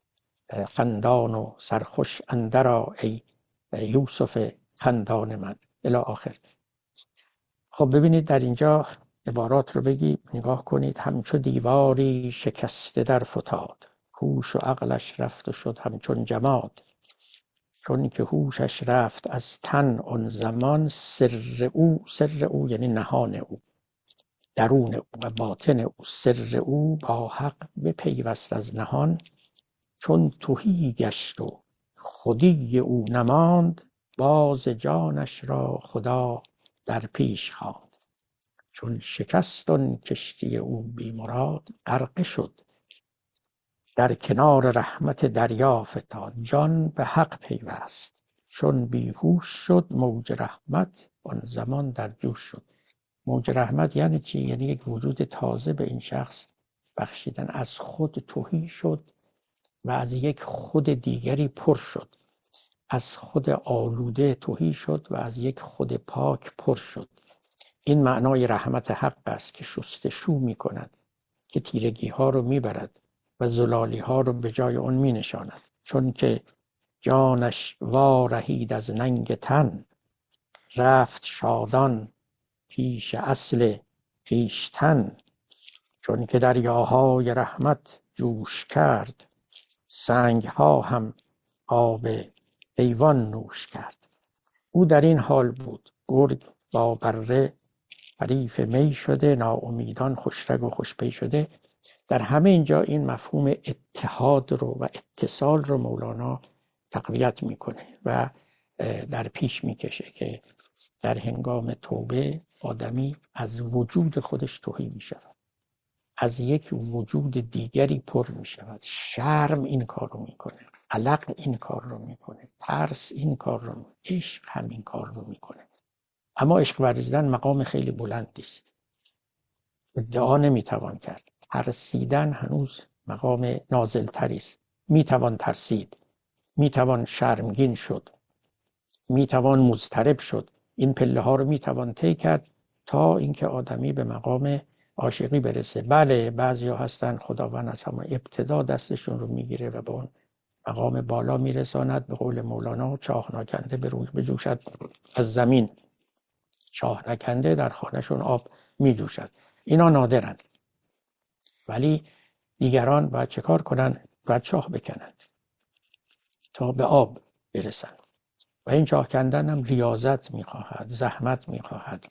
خندان و سرخوش اندرآ ای یوسف خندان من، الی آخر. خب ببینید در اینجا عبارات رو نگاه کنید. همچو دیواری شکسته در فتاد، هوش و عقلش رفت و شد همچون جماد. چون که هوشش رفت از تن آن زمان، سر او یعنی نهان او، درون او و باطن او، سر او با حق بپیوست از نهان. چون تهی گشت و خودی او نماند، باز جانش را خدا در پیش خواند. چون شکست آن کشتی او بی مراد، غرقه شد در کنار رحمت دریا فتاد. جان به حق پیوست چون بیهوش شد، موج رحمت آن زمان در جوش شد. موج رحمت یعنی چی؟ یعنی یک وجود تازه به این شخص بخشیدن. از خود تهی شد و از یک خود دیگری پر شد. از خود آلوده تهی شد و از یک خود پاک پر شد. این معنای رحمت حق است که شستشو می کند، که تیرگی ها رو می برد و زلالی ها رو به جای اون می نشاند. چون که جانش وارهید از ننگ تن، رفت شادان پیش اصل خویشتن. چون که دریاهای رحمت جوش کرد، سنگ ها هم آب حیوان نوش کرد. او در این حال بود، گرگ با بره حریف می شده، ناامیدان خوشرگ و خوشپی شده. در همه اینجا این مفهوم اتحاد رو و اتصال رو مولانا تقویت میکنه و در پیش میکشه که در هنگام توبه آدمی از وجود خودش تهی میشود، از یک وجود دیگری پر میشود. شرم این کار رو میکنه، قلق این کار رو میکنه، ترس این کار رو میکنه، عشق همین کار رو میکنه. اما عشق ورزیدن مقام خیلی بلندی است، ادعا نمیتوان کرد. ترسیدن هنوز مقام نازلتری است. میتوان ترسید، میتوان شرمگین شد، میتوان مضطرب شد. این پله ها رو میتوان طی کرد تا اینکه آدمی به مقام عاشقی برسه. بله بعضیا هستن خداوند از همون ابتدا دستشون رو میگیره و به اون مقام بالا میرساند. به قول مولانا چاه نکنده به روی بجوشد از زمین، چاه نکنده در خانهشون آب میجوشد. اینا نادرند. ولی دیگران باید چه کار کنن؟ باید چاه بکنند تا به آب برسند. و این چاه کندن هم ریاضت میخواهد، زحمت میخواهد،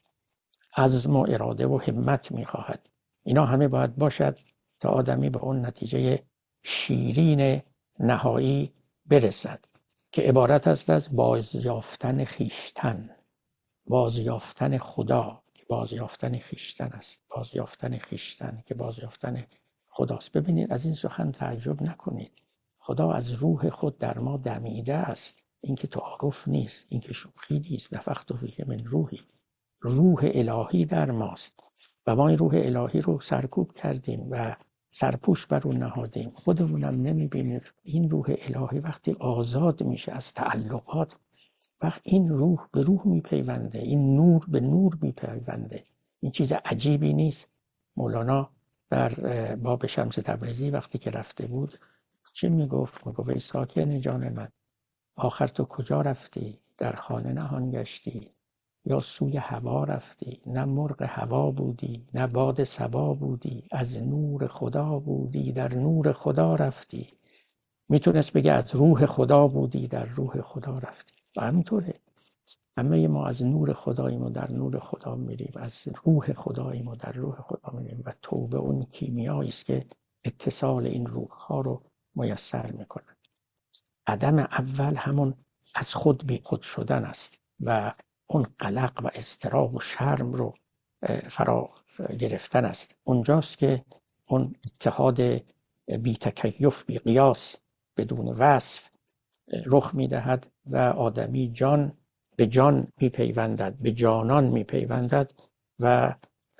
عزم و اراده و همت میخواهد. اینا همه باید باشد تا آدمی به اون نتیجه شیرین نهایی برسد که عبارت است از بازیافتن خیشتن، بازیافتن خدا که بازیافتن خیشتن است، بازیافتن خیشتن که بازیافتن خداست. ببینید از این سخن تعجب نکنید. خدا از روح خود در ما دمیده است. این که تعارف نیست، این که شوخی نیست. نفخت فیه من روحی، روح الهی در ماست و ما این روح الهی رو سرکوب کردیم و سرپوش بر اون نهادیم. خودمونم نمیبینیم. این روح الهی وقتی آزاد میشه از تعلقات، وقت این روح به روح میپیونده، این نور به نور میپیونده. این چیز عجیبی نیست. مولانا در باب شمس تبریزی وقتی که رفته بود چه میگفت؟ میگفت ای ساکن جان من، آخر تو کجا رفتی؟ در خانه نهان گشتی یا سوی هوا رفتی؟ نه مرغ هوا بودی نه باد صبا بودی، از نور خدا بودی در نور خدا رفتی. میتونست بگه از روح خدا بودی در روح خدا رفتی. و همینطوره، همه ما از نور خداییم و در نور خدا میریم، از روح خداییم و در روح خدا میریم. و توبه اون کیمیایی است که اتصال این روح ها رو میسر میکنه. قدم اول همون از خود بی خود شدن است و اون قلق و اضطراب و شرم رو فرا گرفتن است. اونجاست که اون اتحاد بی تکیف بی قیاس بدون وصف رخ میدهد و آدمی جان به جان میپیوندد، به جانان میپیوندد و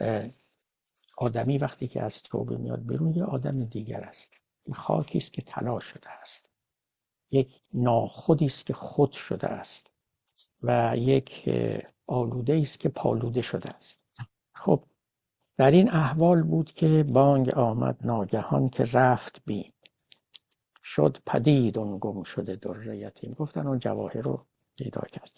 آدمی وقتی که از توبه میاد بیرون یه آدم دیگر است. این خاکی است که طلا شده است، یک ناخودی است که خود شده است و یک آلوده است که پالوده شده است. خب در این احوال بود که بانگ آمد ناگهان که رفت بین، شد پدید اون گم شده در یتیم. گفتن اون جواهر رو پیدا کرد.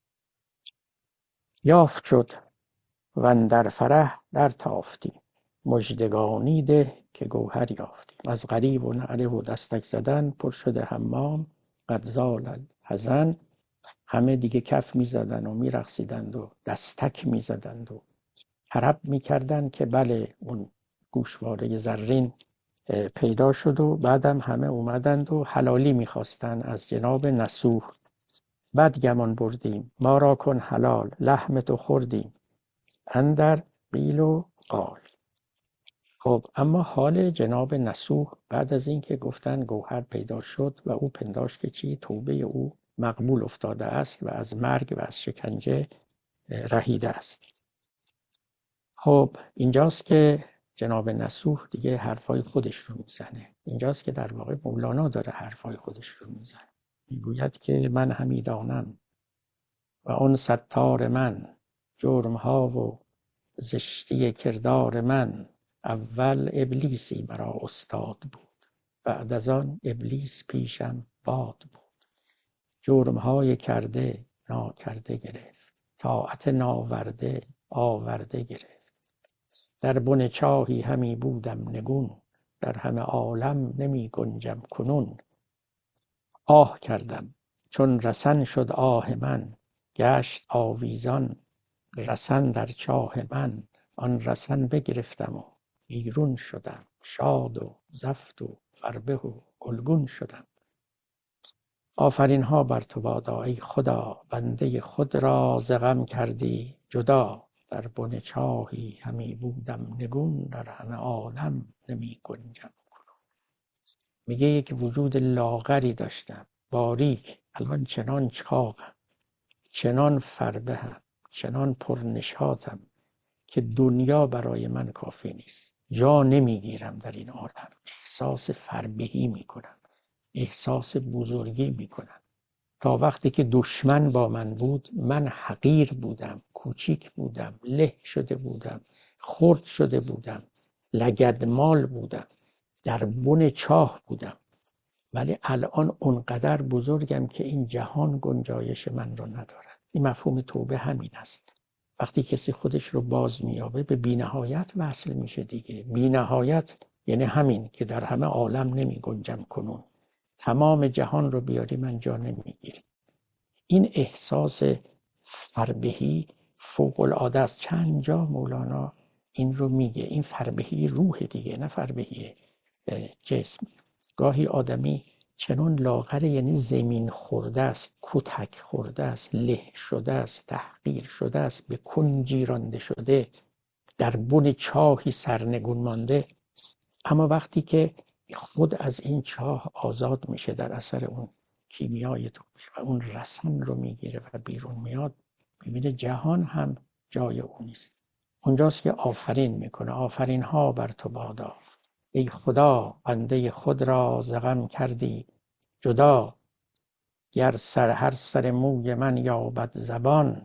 یافت شد و اندر فرح در تافتی، مژدگانی ده که گوهر یافتیم. از غریو و نعره و دستک زدن پر شده حمام، قد زال الحزن. همه دیگه کف می زدن و می رقصیدند و دستک می زدند و طرب می کردن که بله اون گوشواره زرین پیدا شد. و بعدم همه اومدند و حلالی می خواستن از جناب نصوح. بد گمان بردیم ما را کن حلال، لحم تو خوردیم اندر قیل و قال. خب اما حال جناب نصوح بعد از این که گفتن گوهر پیدا شد و او پنداشت که چی؟ توبه او مقبول افتاده است و از مرگ و از شکنجه رهیده است. خب اینجاست که جناب نصوح دیگه حرفای خودش رو میزنه. اینجاست که در واقع مولانا داره حرفای خودش رو میزنه. میگوید که من همی دانم و اون ستار من، جرمها و زشتی کردار من، اول ابلیسی مرا استاد بود، بعد از آن ابلیس پیشم باد بود. جرمهای کرده ناکرده گرفت، طاعت ناورده آورده گرفت. در بن چاهی همی بودم نگون، در همه عالم نمی گنجم کنون. آه کردم چون رسن شد آه من، گشت آویزان رسن در چاه من. آن رسن بگرفتم و بیرون شدم، شاد و زفت و فربه و گلگون شدم. آفرین ها بر تو بادا ای خدا، بنده خود را ز غم کردی جدا. در بن چاهی همی بودم نگون، در همه عالم نمی گنجم. میگه یک وجود لاغری داشتم، باریک، الان چنان چاقم، چنان فربهم، چنان پرنشاطم که دنیا برای من کافی نیست. جا نمیگیرم در این عالم. احساس فربهی میکنم، احساس بزرگی میکنم. تا وقتی که دشمن با من بود، من حقیر بودم، کوچیک بودم، له شده بودم، خرد شده بودم، لگدمال بودم، در بن چاه بودم. ولی الان اونقدر بزرگم که این جهان گنجایش من رو ندارد. این مفهوم توبه همین است. وقتی کسی خودش رو باز میابه به بی‌نهایت وصل میشه دیگه. بی‌نهایت یعنی همین که در همه عالم نمی گنجم کنون. تمام جهان رو بیاری من جا نمیگیرم. این احساس فربهی فوق العاده است. چند جا مولانا این رو میگه. این فربهی روح دیگه، نه فربهی جسم. گاهی آدمی چنان لاغره، یعنی زمین خورده است، کتک خورده است، له شده است، تحقیر شده است، به کنجی رانده شده، در بن چاهی سرنگون مانده. اما وقتی که خود از این چاه آزاد میشه در اثر اون کیمیای توبه و اون رسن رو میگیره و بیرون میاد، میبینه جهان هم جای اون نیست. اونجاست که آفرین میکنه. آفرین ها بر تو بادا ای خدا، بنده خود را ز غم کردی جدا. گر هر سر موی من یابد زبان،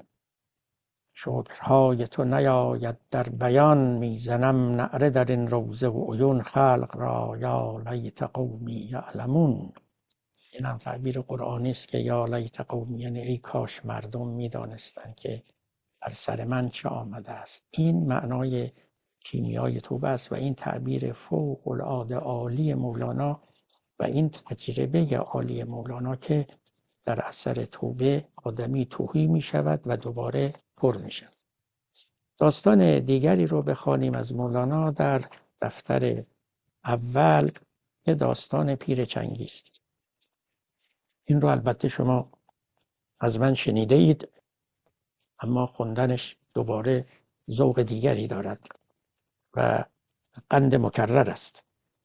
شکرهای تو نیاید در بیان. میزنم نعره در این روضه و عیون، خلق را یا لیت قومی یعلمون. این هم تعبیر قرآنی است که یا لیت قومی، یعنی ای کاش مردم میدانستند که بر سر من چه آمده است. این معنای کیمیای توبه است و این تعبیر فوق العاده عالی مولانا و این تجربه عالی مولانا که در اثر توبه آدمی تهی می شود و دوباره پر می شود. داستان دیگری رو بخوانیم از مولانا در دفتر اول، یه داستان پیر چنگی است. این رو البته شما از من شنیده اید، اما خوندنش دوباره ذوق دیگری دارد و قند مکرر است.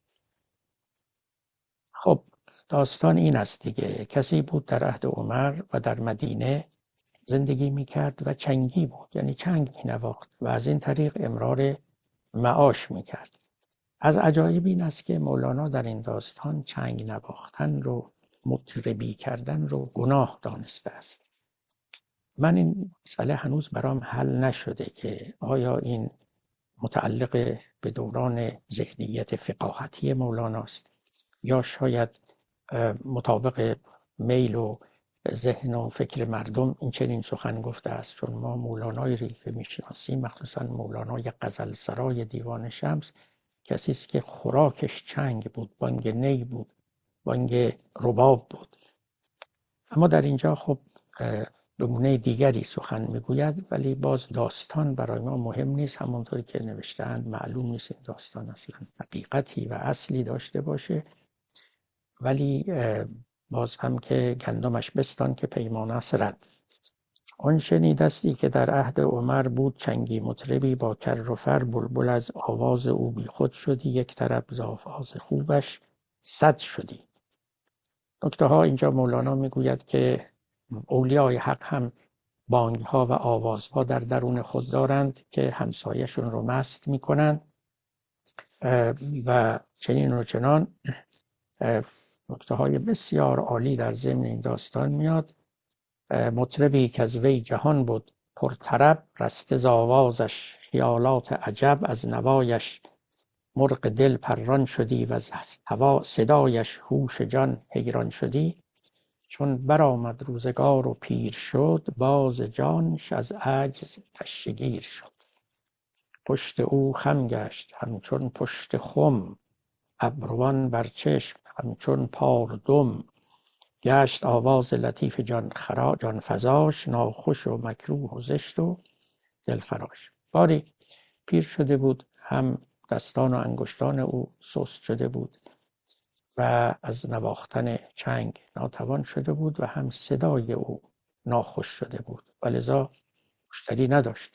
خب داستان این است دیگه. کسی بود در عهد عمر و در مدینه زندگی میکرد و چنگی بود، یعنی چنگ مینواخت و از این طریق امرار معاش میکرد. از عجایب این است که مولانا در این داستان چنگ نواختن رو، مطربی کردن رو گناه دانسته است. من این مسئله هنوز برام حل نشده که آیا این متعلق به دوران ذهنیت فقاهتی مولاناست یا شاید مطابق میل و ذهن و فکر مردم این چنین سخن گفته است. چون ما مولانایی رو که میشناسیم، مخصوصا مولانای غزل سرای دیوان شمس، کسی است که خوراکش چنگ بود، بانگ نی بود، بانگ رباب بود. اما در اینجا خب به گونه دیگری سخن میگوید، ولی باز داستان برای ما مهم نیست. همونطوری که نوشته‌اند معلوم نیست این داستان اصلا حقیقتی و اصلی داشته باشه، ولی باز هم که گندمش بستان که پیمانه است رد. آن شنیدستی که در عهد عمر بود چنگی مطربی، با کر و فر بلبل از آواز او بی خود شدی. یک طرب ز آواز خوبش صد شدی. نکته ها اینجا مولانا میگوید که اولیای حق هم بانگ ها و آوازها در درون خود دارند که همسایشون رو مست میکنند و چنین و چنان. نکته های بسیار عالی در ضمن این داستان میاد. مطربی که از وی جهان بود پرطرب، رسته ز آوازش خیالات عجب. از نوایش مرغ دل پران شدی و از هوا صدایش هوش جان حیران شدی. چون برآمد روزگار و پیر شد، باز جانش از عجز پشه گیر شد. پشت او خم گشت همچون پشت خم، ابروان بر چشم همچون پاردم. گشت آواز لطیف جان فزاش، ناخوش و مکروه و زشت و دلخراش. باری پیر شده بود، هم دستان و انگشتان او سست شده بود و از نواختن چنگ ناتوان شده بود و هم صدای او ناخوش شده بود و لذا مشتری نداشت.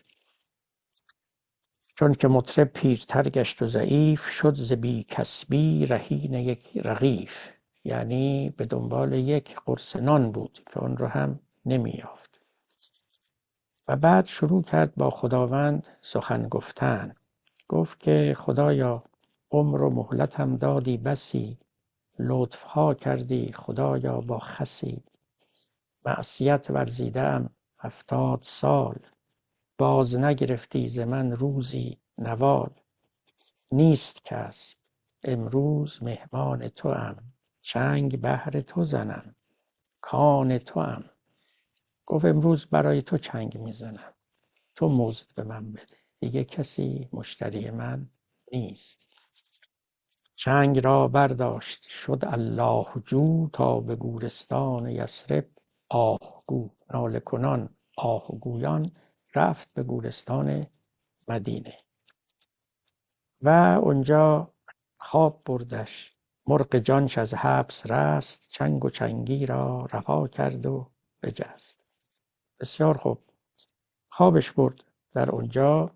چون که مطرب پیرتر گشت و ضعیف، شد ز بی کسبی رهین یک رغیف. یعنی به دنبال یک قرص نان بود که آن رو هم نمی یافت. و بعد شروع کرد با خداوند سخن گفتن. گفت که خدایا عمر و مهلتم دادی بسی، لطفها کردی خدایا با خسی. معصیت ورزیدم 70 سال، باز نگرفتی ز من روزی نوال. نیست کس امروز مهمان توام، چنگ بهر تو زنم کان توام. گفت امروز برای تو چنگ میزنم، تو مزد به من بده، دیگه کسی مشتری من نیست. چنگ را برداشت شد الله جو، تا به گورستان یثرب آهگو. ناله کنان آهگویان رفت به گورستان مدینه و اونجا خواب بردش. مرغ جانش از حبس رست، چنگ و چنگی را رها کرد و بجست. بسیار خوب، خوابش برد. در اونجا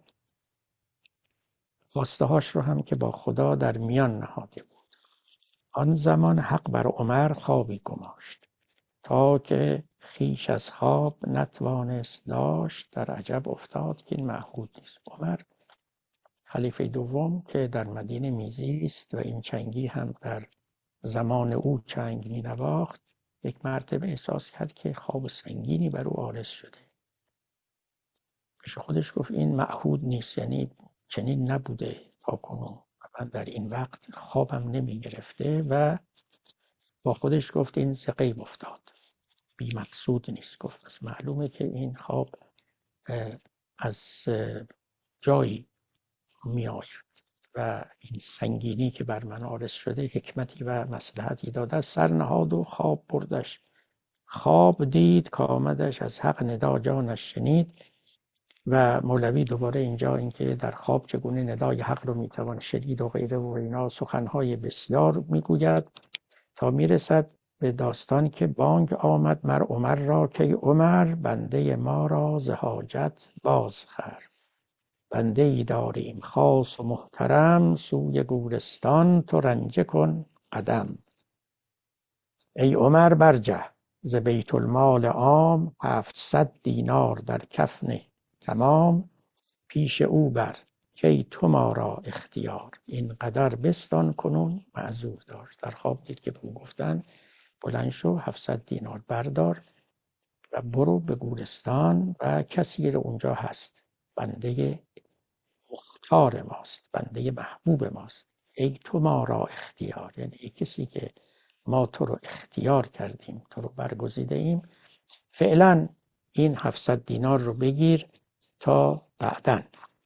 خواسته هاش رو هم که با خدا در میان نهاده بود. آن زمان حق بر عمر خوابی گماشت، تا که خیش از خواب نتوانست داشت. در عجب افتاد که این معهود نیست. عمر خلیفه دوم که در مدینه میزیست و این چنگی هم در زمان او چنگ می نواخت، یک مرتبه احساس کرد که خواب سنگینی بر او آرز شده. پیش خودش گفت این معهود نیست، یعنی چنین نبوده تا کنون و من در این وقت خوابم نمی گرفته. و با خودش گفت این ز غیب افتاد، بی مقصود نیست. گفت پس معلومه که این خواب از جایی می آید و این سنگینی که بر من آرز شده حکمتی و مصلحتی داده. سر نهاد و خواب بردش. خواب دید که آمدش از حق ندا جانش شنید. و مولوی دوباره اینجا اینکه در خواب چگونه ندای حق رو میتوان شنید و غیره و اینا سخنهای بسیار میگوید، تا میرسد به داستان که بانگ آمد مر عمر را که عمر بنده ما را ز حاجت باز خر. بنده ای داریم خاص و محترم، سوی گورستان تو رنجه کن قدم. ای عمر برجه ز بیت المال عام، 700 دینار در کف نه تمام. پیش او بر کی تو ما را اختیار، این قدر بستان کنون معذور دار. در خواب دید که به او گفتن بلند شو 700 دینار بردار و برو به گورستان و کسی رو اونجا هست، بنده مختار ماست، بنده محبوب ماست. ای تو ما را اختیار، یعنی ای کسی که ما تو رو اختیار کردیم، تو رو برگزیده ایم، فعلا این 700 دینار رو بگیر تا بعدن.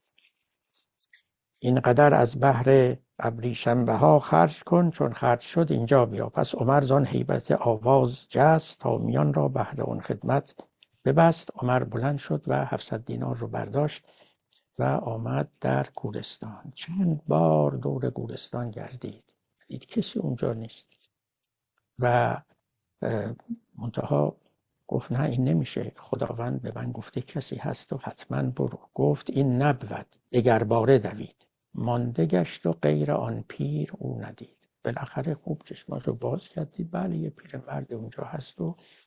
اینقدر از بهر ابریشم بها خرج کن، چون خرج شد اینجا بیا. پس عمر زان هیبت آواز جست، تا میان را بهر اون خدمت ببست. عمر بلند شد و 700 دینار رو برداشت و آمد در گورستان. چند بار دور گورستان گردید، دید کسی اونجا نیست و منتها گفت نه این نمیشه، خداوند به من گفته کسی هست و حتما برو. گفت این نبود، دگر باره دوید. مانده گشت و غیر آن پیر او ندید. بالاخره خوب چشماشو باز کرد، دید بله یه پیرمرد اونجا هست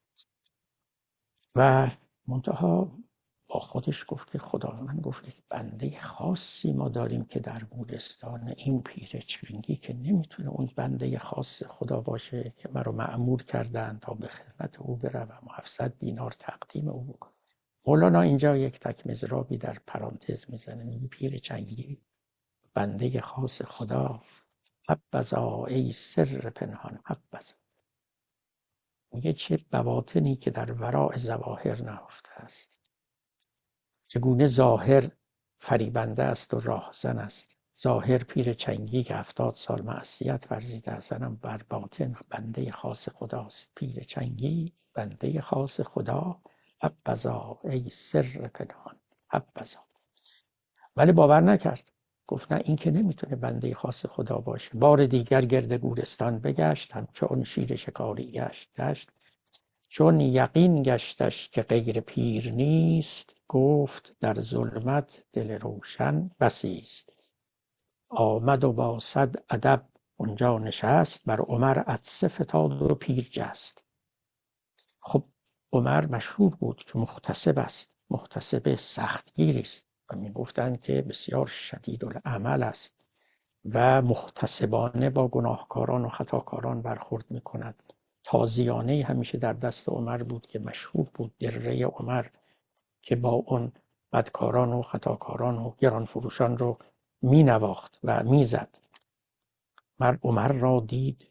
و منتها با خودش گفت که خداوند گفت یک بنده خاصی ما داریم که در گورستان، این پیر چنگی که نمیتونه اون بنده خاص خدا باشه که مرا مأمور کردن تا به خدمت او بروم و 700 دینار تقدیم او بکنم. مولانا اینجا یک تک مضرابی در پرانتز میزنه، میگه پیر چنگی بنده خاص خدا، حبذا ای سر پنهان حبذا. میگه چه بواطنی که در وراء ظواهر نهفته است، چگونه ظاهر فریبنده است و راهزن است. ظاهر پیر چنگی که 70 سال معصیت ورزیده است، بر باطن بنده خاص خداست. پیر چنگی بنده خاص خدا، حبذا ای سر پنهان حبذا. ولی باور نکرد. گفت نه، این که نمیتونه بنده خاص خدا باشه. بار دیگر گرد گورستان بگشت، همچون شیر شکاری گشت. چون یقین گشتش که غیر پیر نیست، گفت در ظلمت دل روشن بسی است. آمد و با صد ادب اونجا نشست، بر عمر عطسه فتاد و پیر جست. خب عمر مشهور بود که محتسب است، محتسب سختگیری است و میگفتند که بسیار شدید العمل است و محتسبانه با گناهکاران و خطاکاران برخورد میکند. تازیانه همیشه در دست عمر بود که مشهور بود، دره عمر، که با اون بدکاران و خطاکاران و گرانفروشان رو می نواخت و می زد. عمر را دید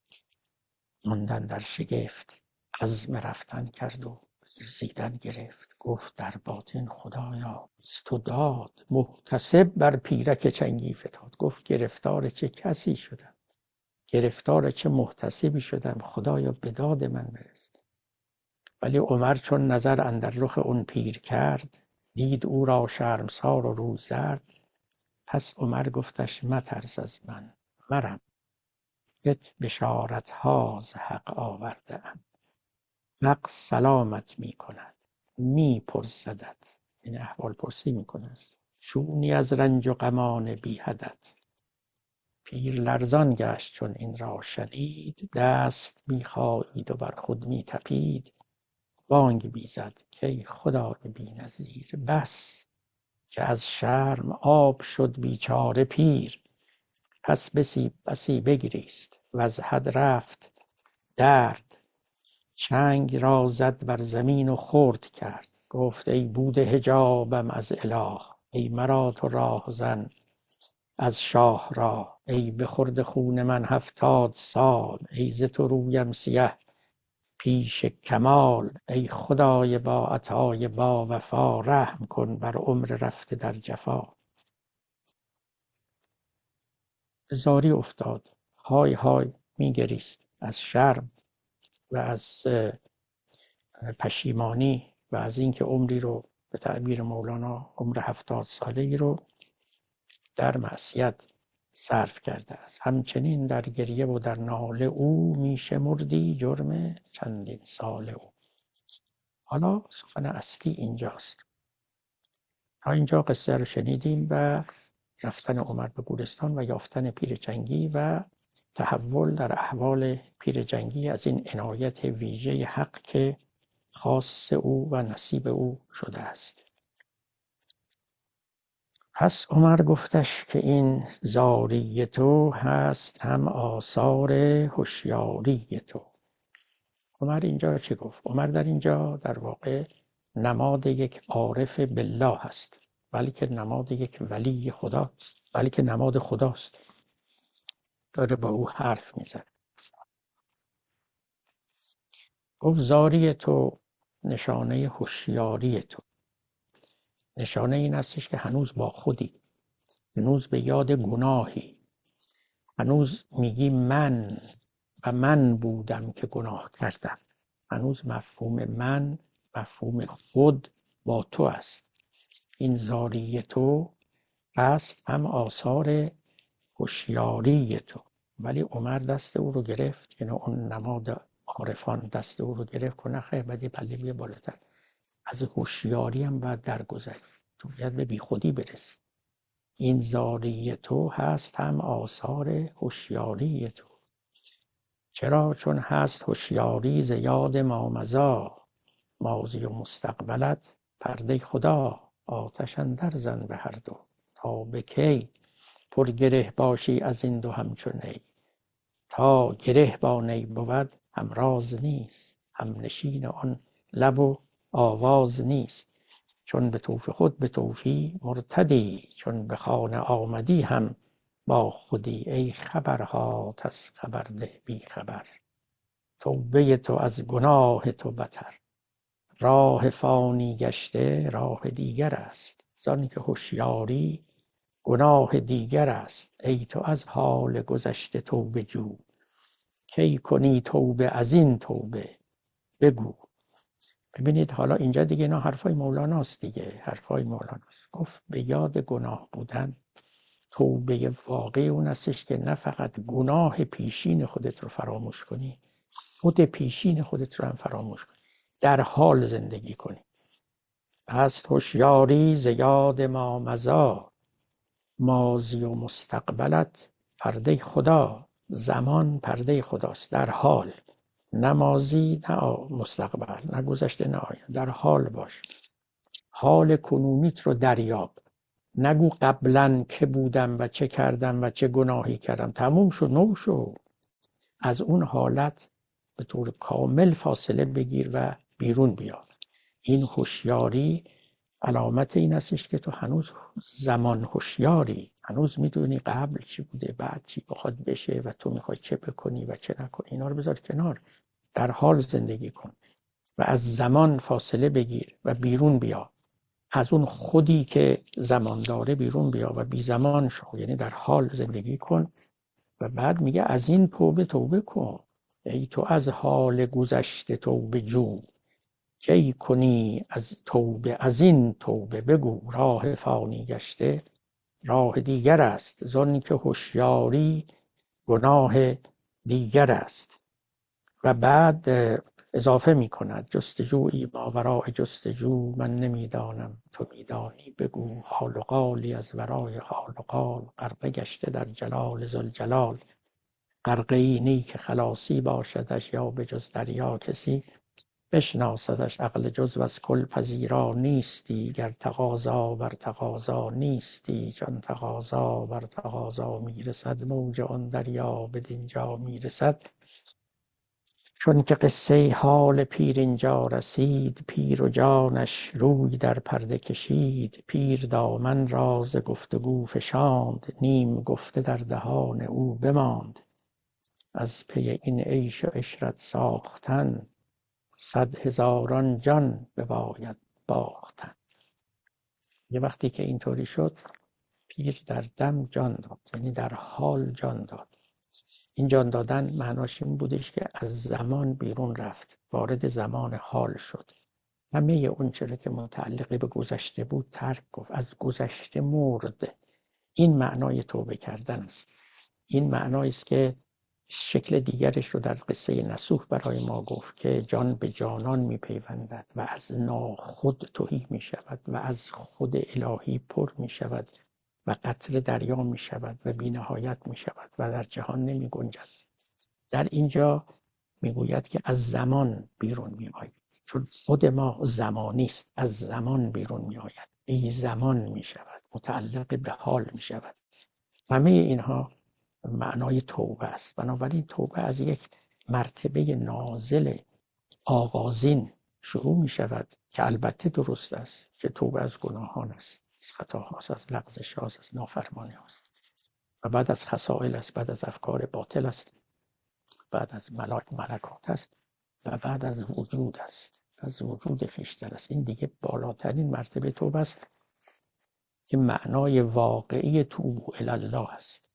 ماندن در شگفت، عزم رفتن کرد و زیدن گرفت. گفت در باطن خدایا از تو داد، محتسب بر پیرک چنگی فتاد. گفت گرفتار چه کسی شدم، گرفتار چه محتسبی شدم، خدایا به داد من برس. ولی عمر چون نظر اندر رخ اون پیر کرد، دید او را شرمسار و روی زرد. پس عمر گفتش مترس از من، مرم بت بشارت ها ز حق آورده ام. حق سلامت می کند می پرسدت، این احوال پرسی می کند، چونی از رنج و غمان بی حدت. پیر لرزان گشت چون این را شنید، دست می خایید و بر خود می تپید. بانگ بیزد که خدای بی نظیر، بس که از شرم آب شد بیچاره پیر. پس بسی بگریست وز حد رفت درد، چنگ را زد بر زمین و خرد کرد. گفت ای بوده حجابم از اله، ای مرا تو راه زن از شاه راه. ای بخورد خون من 70 سال، ای ز تو رویم سیه پیش کمال. ای خدای با عطای با وفا، رحم کن بر عمر رفته در جفا. زاری افتاد، های های میگریست از شرم و از پشیمانی و از اینکه عمری رو به تعبیر مولانا عمر 70 ساله‌ای رو در معصیت صرف کرده است. همچنین در گریه و در ناله او میشمردی جرم چندین سال او. حالا سخن اصلی اینجاست. تا اینجا قصه رو شنیدیم و رفتن عمر به گورستان و یافتن پیر جنگی و تحول در احوال پیر جنگی از این عنایت ویژه حق که خاص او و نصیب او شده است. پس عمر گفتش که این زاری تو هست هم آثار هوشیاری تو. عمر اینجا چه گفت؟ عمر در اینجا در واقع نماد یک عارف بالله هست، بلکه نماد یک ولی خداست، بلکه نماد خداست. داره با او حرف میزنه. گفت زاری تو نشانه هوشیاری تو. نشانه این هستش که هنوز با خودی، هنوز به یاد گناهی، هنوز میگی من و من بودم که گناه کردم. هنوز مفهوم من، مفهوم خود با تو است. این زاری تو است هم آثار هوشیاری تو. ولی عمر دست او رو گرفت، یعنی اون نماد عارفان دست او رو گرفت که نخیر بدی پله بیه بالاتر، از هوشیاری هم باید درگذری، تو باید به بی خودی برسی. این زاری تو هست هم آثار هوشیاری تو. چرا؟ چون هست هوشیاری ز یاد مامضا، ماضی و مستقبلت پرده خدا. آتش اندر زن به هر دو تا به کی، پر گره باشی از این دو همچو نی. تا گره با نی بود همراز نیست، هم نشین آن لب و آواز نیست. چون به طوف خود به طوفی مرتدی، چون به خانه آمدی هم با خودی. ای خبرهات از خبر ده بی خبر، توبه تو از گناه تو بتر. راه فانی گشته راه دیگر است، زان که هوشیاری گناه دیگر است. ای تو از حال گذشته توبه جو، کی کنی توبه از این توبه بگو. ببینید حالا اینجا دیگه اینا حرفای مولاناست دیگه، حرفای مولاناست. گفت به یاد گناه بودن توبه واقعی اون هستش که نه فقط گناه پیشین خودت رو فراموش کنی، خود پیشین خودت رو هم فراموش کنی، در حال زندگی کنی. هست هوشیاری ز یاد ما مضی، ماضی و مستقبلت پرده خدا. زمان پرده خداست، در حال، نه ماضی نه مستقبل، نه گذشته نه آینده، در حال باش. حال کنونیت رو دریاب، نگو قبلا که بودم و چه کردم و چه گناهی کردم. تموم شد، نو شو. از اون حالت به طور کامل فاصله بگیر و بیرون بیا. این هوشیاری علامت این هستش که تو هنوز زمان هوشیاری، هنوز میدونی قبل چی بوده، بعد چی بخواد بشه و تو میخوای چه بکنی و چه نکنی. اینا رو بذار کنار، در حال زندگی کن و از زمان فاصله بگیر و بیرون بیا. از اون خودی که زمان داره بیرون بیا و بی زمان شو، یعنی در حال زندگی کن. و بعد میگه از این توبه کن، ای تو از حال گذشته توبه جو. کی کنی از توبه از این توبه بگو. راه فانی گشته راه دیگر است، زان که هوشیاری گناه دیگر است. و بعد اضافه می کند جستجویی ماوراء جستجو، من نمیدانم تو میدانی بگو. حال و قالی از ورای حال و قال، غرقه گشته در جلال ذوالجلال. غرقه ای نی که خلاصی باشدش، یا به جز دریا کسی بشناسدش. عقل جزو از کل پذیرا نیستی، گر تقاضا بر تقاضا نیستی. چون تقاضا بر تقاضا میرسد، موج آن دریا بدینجا میرسد. چون که قصه حال پیر اینجا رسید، پیر و جانش روی در پرده کشید. پیر دامن راز گفتگو فشاند، نیم گفته در دهان او بماند. از پی این عیش و عشرت ساختن، 100,000 جان بباید باختن. یه وقتی که اینطوری شد، پیر در دم جان داد، یعنی در حال جان داد. این جان دادن معناش این بودش که از زمان بیرون رفت، وارد زمان حال شد. همه اون چیزی که متعلق به گذشته بود ترک گفت، از گذشته مرد. این معنای توبه کردن است. این معنایی است که شکل دیگرش رو در قصه نصوح برای ما گفت که جان به جانان میپیوندد و از ناخود تهی میشود و از خود الهی پر میشود و قطره دریا میشود و بی نهایت میشود و در جهان نمی گنجد. در اینجا میگوید که از زمان بیرون میآید، چون خود ما زمانی است، از زمان بیرون میآید، بی زمان میشود، متعلق به حال میشود. همه اینها معنای توبه است. بنابراین توبه از یک مرتبه نازل آغازین شروع می شود که البته درست است که توبه از گناهان است، از خطاهاست، از لغزش هاست، از نافرمانی هاست و بعد از خصائل است، بعد از افکار باطل است، بعد از ملکات است و بعد از وجود است، از وجود خویشتن است. این دیگه بالاترین مرتبه توبه است که معنای واقعی توبوا الی الله است،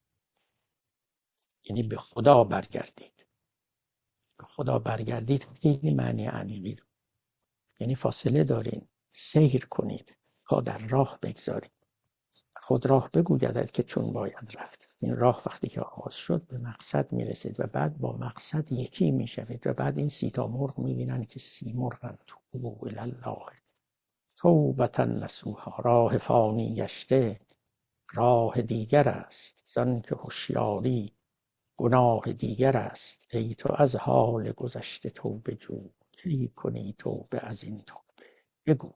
یعنی به خدا برگردید. به خدا برگردید خیلی معنی عمیقی داره. یعنی فاصله دارین، سیر کنید تا در راه بگذارید. خود راه بگویدد که چون باید رفت. این راه وقتی که آغاز شد به مقصد میرسید و بعد با مقصد یکی میشوید و بعد این 30 تا مرغ میبینن که 30 مرغند. توبوا الی الله توبة نصوحا. راه فانی گشته راه دیگر است، زان که هوشیاری گناه دیگر است. ای تو از حال گذشته توبه جو، کی کنی توبه از این توبه بگو.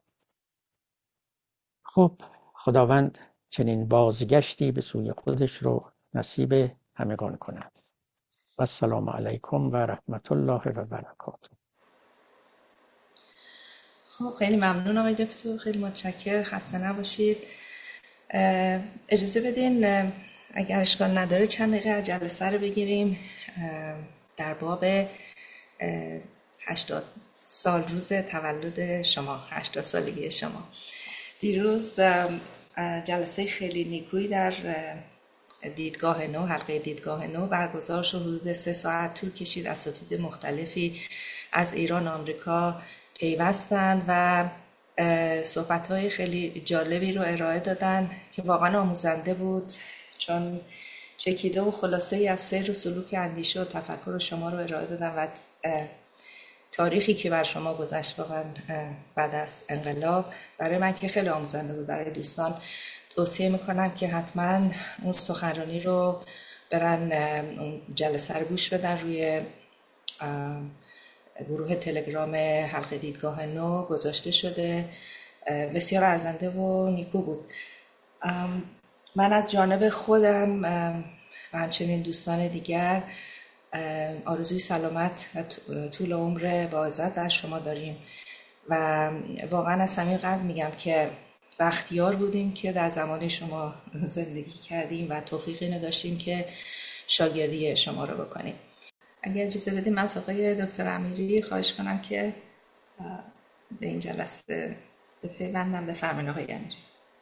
خب خداوند چنین بازگشتی به سوی خودش رو نصیب همگان کند. و السلام علیکم و رحمت الله و برکاته. خب خیلی ممنون آقای دکتر، خیلی متشکر، خسته نباشید. اجازه بدین اگر اشکال نداره چند دقیقه از جلسه رو بگیریم در باب 80 سال روز تولد شما، 80 سالگی شما. دیروز جلسه خیلی نیکویی در دیدگاه نو، حلقه دیدگاه نو برگزار شد. حدود 3 ساعت طول کشید. اساتید مختلفی از ایران و آمریکا پیوستند و صحبت‌های خیلی جالبی رو ارائه دادن که واقعا آموزنده بود، چون چکیده و خلاصه ای از سیر و سلوک اندیشه و تفکر شما رو ارائه دادم و تاریخی که بر شما گذشت واقعا بعد از انقلاب برای من که خیلی آموزنده بود. برای دوستان توصیه میکنم که حتما اون سخنرانی رو برن اون جلسه رو گوش بدن. روی گروه تلگرام حلقه دیدگاه نو گذاشته شده، بسیار ارزنده و نیکو بود. من از جانب خودم و همچنین دوستان دیگر آرزوی سلامت و طول عمر با عزت در شما داریم و واقعا از صمیم قلب میگم که بختیار بودیم که در زمان شما زندگی کردیم و توفیق اینو داشتیم که شاگردی شما رو بکنیم. اگر اجازه بدیم از آقای دکتر امیری خواهش کنم که به این جلسه بپیوندم. بفرمایید آقای امیری.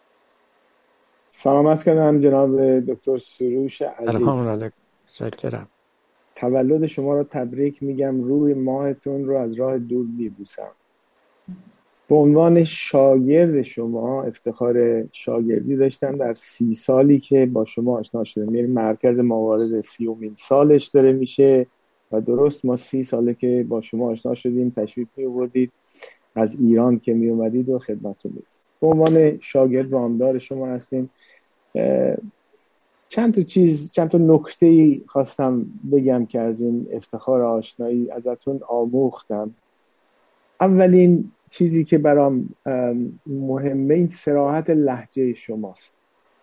سلام عرض کنم جناب دکتر سروش عزیز. سلام علیکم. شکرم. تولد شما رو تبریک میگم. روی ماهتون رو از راه دور میبوسم. به عنوان شاگرد شما افتخار شاگردی داشتم در 30 سالی که با شما آشنا شدم. یعنی مرکز ما وارد 30مین سالش داره میشه و درست ما 30 ساله که با شما آشنا شدیم، تشریف می‌آوردید از ایران که میومدید و خدمتتون می‌رسید. به عنوان شاگرد وامدار شما هستیم. چند تا نکته خواستم بگم که از این افتخار آشنایی ازتون آموختم. اولین چیزی که برام مهمه این صراحت لهجه شماست.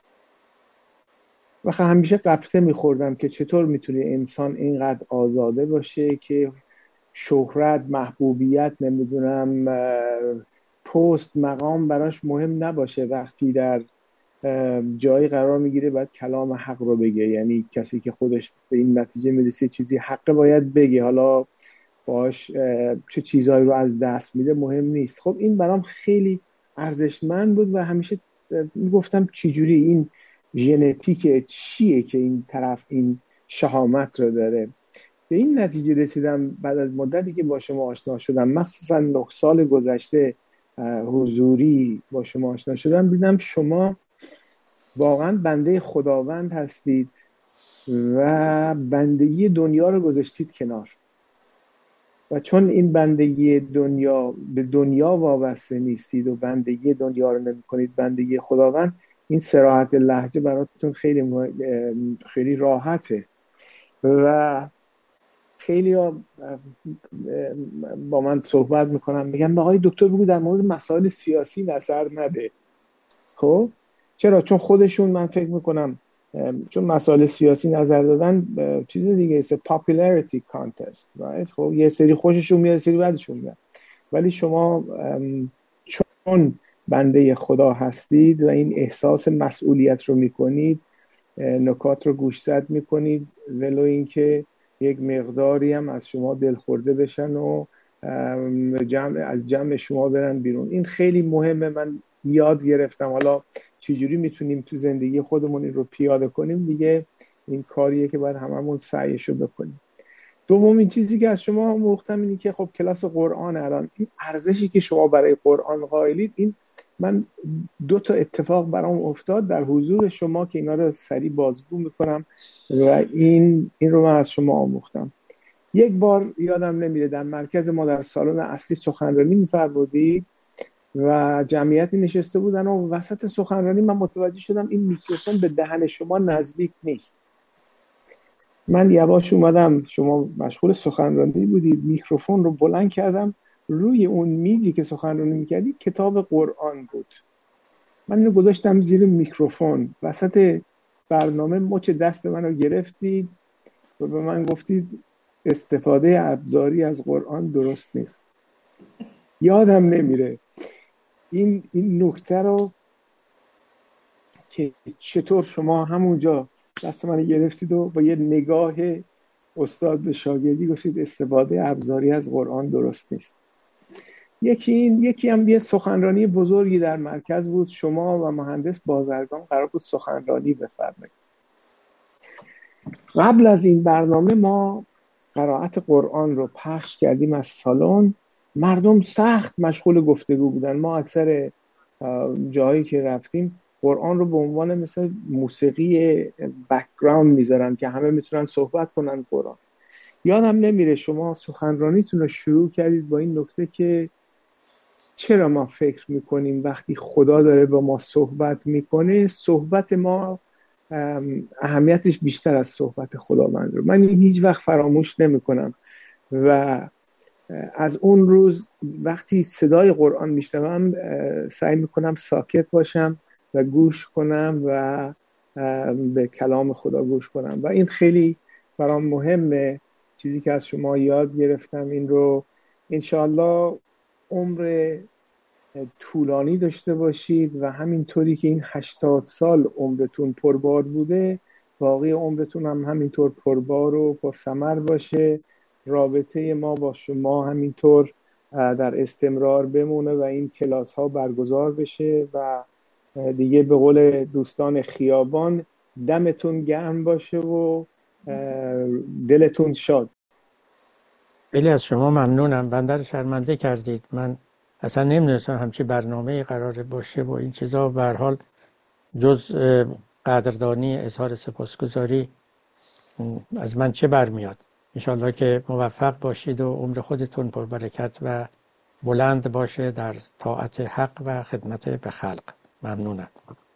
و همیشه قبطه میخوردم که چطور میتونه انسان اینقدر آزاده باشه که شهرت، محبوبیت، نمیدونم پست، مقام براش مهم نباشه. وقتی در جایی قرار میگیره باید کلام حق رو بگه. یعنی کسی که خودش به این نتیجه میرسه چیزی حق باید بگه، حالا باش چه چیزایی رو از دست میده مهم نیست. خب این برام خیلی ارزشمند بود و همیشه میگفتم چجوری این ژنتیک چیه که این طرف این شهامت رو داره. به این نتیجه رسیدم بعد از مدتی که با شما آشنا شدم، مخصوصا 9 سال گذشته حضوری با شما آشنا شدم، دیدم شما واقعا بنده خداوند هستید و بندگی دنیا رو گذاشتید کنار. و چون این بندگی دنیا به دنیا وابسته نیستید و بندگی دنیا رو نمی کنید، بندگی خداوند، این صراحت لهجه براتون خیلی راحته. و خیلی با من صحبت میکنم، میگم آقای دکتر بگو در مورد مسائل سیاسی نظر نده. خب چرا؟ چون خودشون، من فکر میکنم چون مسائل سیاسی نظر دادن چیز دیگه است، popularity contest، right؟ خب یه سری خوششون میاد، سری بعدشون میاد. ولی شما چون بنده خدا هستید و این احساس مسئولیت رو میکنید، نکات رو گوشزد میکنید ولو اینکه یک مقداری هم از شما دلخورده بشن و از جمع شما برن بیرون. این خیلی مهمه. من یاد گرفتم حالا چجوری میتونیم تو زندگی خودمون این رو پیاده کنیم. دیگه این کاریه که باید هممون سعیشو بکنیم. دومین چیزی که از شما آموختم اینه که خب کلاس قرآن الان، این ارزشی که شما برای قرآن قائلید، این من 2 اتفاق برام افتاد در حضور شما که اینا رو سریع بازگو میکنم و این رو من از شما آموختم. یک بار یادم نمیره در مرکز ما در سالن اصلی سخنرانی می‌فرمودید و جمعیتی نشسته بودن و وسط سخنرانی من متوجه شدم این میکروفون به دهن شما نزدیک نیست. من یواش اومدم، شما مشغول سخنرانی بودید، میکروفون رو بلند کردم، روی اون میزی که سخنرانی میکردید کتاب قرآن بود. من اینو گذاشتم زیر میکروفون، وسط برنامه مچ دست منو گرفتید و به من گفتید استفاده ابزاری از قرآن درست نیست. یادم نمیره این نکته رو که چطور شما همونجا دست منو گرفتید و با یه نگاه استاد به شاگردی گفتید استفاده ابزاری از قرآن درست نیست. یکی هم یه سخنرانی بزرگی در مرکز بود، شما و مهندس بازرگان قرار بود سخنرانی بفرمایید. قبل از این برنامه ما قرائت قرآن رو پخش کردیم از سالن. مردم سخت مشغول گفتگو بودن. ما اکثر جایی که رفتیم قرآن رو به عنوان مثل موسیقی بکگراند میذارن که همه میتونن صحبت کنن قرآن. یادم نمیره شما سخنرانیتون رو شروع کردید با این نکته که چرا ما فکر میکنیم وقتی خدا داره با ما صحبت میکنه صحبت ما اهمیتش بیشتر از صحبت خداوند رو. من این هیچ وقت فراموش نمیکنم و از اون روز وقتی صدای قرآن میشنوم سعی میکنم ساکت باشم و گوش کنم و به کلام خدا گوش کنم و این خیلی برام مهمه. چیزی که از شما یاد گرفتم این رو انشاءالله عمر طولانی داشته باشید و همینطوری که این 80 سال عمرتون پربار بوده باقی عمرتون هم همینطور پربار و پرثمر باشه. رابطه ما با شما همینطور در استمرار بمونه و این کلاس ها برگزار بشه و دیگه به قول دوستان خیابان دمتون گرم باشه و دلتون شاد. خیلی از شما ممنونم. بنده رو شرمنده کردید. من اصلا نمیدونستم همچی برنامه قراره باشه و این چیزا. به هر حال جز قدردانی اظهار سپاسگزاری از من چه برمیاد. انشالله که موفق باشید و عمر خودتون پربرکت و بلند باشه در طاعت حق و خدمت به خلق. ممنونم.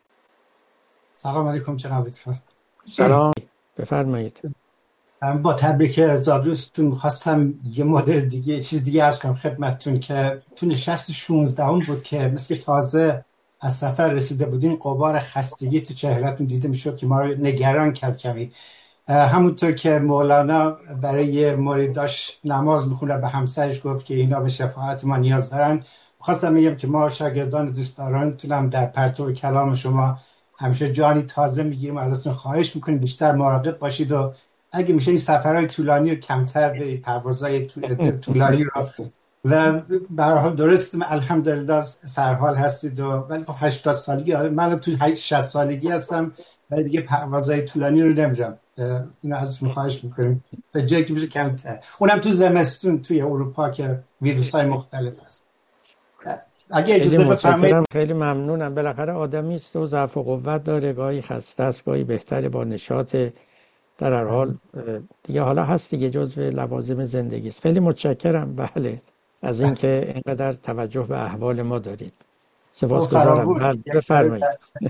سلام علیکم جناب دکتر. سلام، بفرمایید. با تبریک زادروزتون میخواستم یه مدل دیگه چیز دیگه عرض کنم خدمتتون که تو نشست 16 بود که مثل تازه از سفر رسیده بودین غبار خستگی تو چهرهتون دیده میشد که ما رو نگران کرد کمی. همونطور که مولانا برای مریداش نماز میخونه به همسرش گفت که اینا به شفاعت ما نیاز دارن. میخواستم بگم که ما شاگردان دوستدارانتونم در پرتو کلام شما همیشه جانی تازه میگیریم. ازتون خواهش میکنیم بیشتر مراقب باشید و اگه میشه این سفرهای طولانی رو کمتر برید، پروازهای طولانی رو. و به هر حال درست الحمدلله سرحال هستید ولی خب 80 سالگی من تو 60 سالگی هستم ولی دیگه پروازهای طولانی رو نمیرم. اینو ازتون خواهش میکنیم به جایی که میشه کمتر، اونم تو زمستون توی اروپا که ویروس‌های مختلف هست. اگه اجازه بفرمایید. خیلی ممنونم. بالاخره آدمی است و ضعف و قوت داره، گاهی خسته است، گاهی بهتره با نشاط. در هر حال دیگه حالا هست دیگه، جزو لوازم زندگی است. خیلی متشکرم بله از اینکه اینقدر توجه به احوال ما دارید. سپاسگزارم. بله بفرمایید.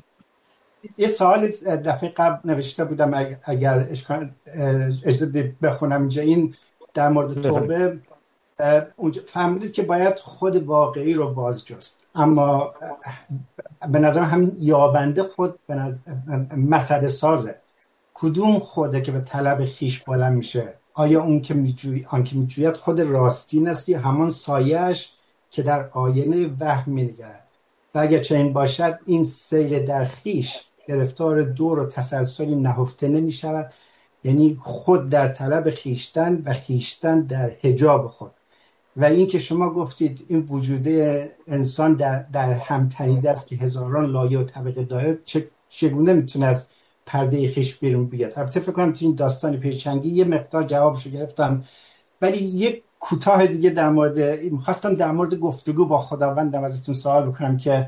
یه سوال دفعه قبل نوشته بودم اگر اجازه بخونم اینجا، این در مورد توبه فهمیدید که باید خود واقعی رو بازجست، اما به نظر همین یابنده خود به نظر مسئله سازه. کدوم خوده که به طلب خیش بلند میشه؟ آیا اون که میجوید خود راستین است یا همان سایه‌اش که در آینه وهم می‌نگرد؟ و اگر چنین باشد این سیر در خیش گرفتار دور و تسلسلی نهفته نمی‌شود، یعنی خود در طلب خیشتن و خیشتن در حجاب خود. و این که شما گفتید این وجوده انسان در هم تنیده است که هزاران لایه و طبقه داره، چگونه میتونه از پرده خیش بیرون بیاد؟ البته فکر کنم تو این داستان پیرچنگی یه مقدار جوابشو گرفتم، ولی یک کوتاه دیگه در مورد می‌خواستم در مورد گفتگو با خداوندم ازتون سوال بکنم که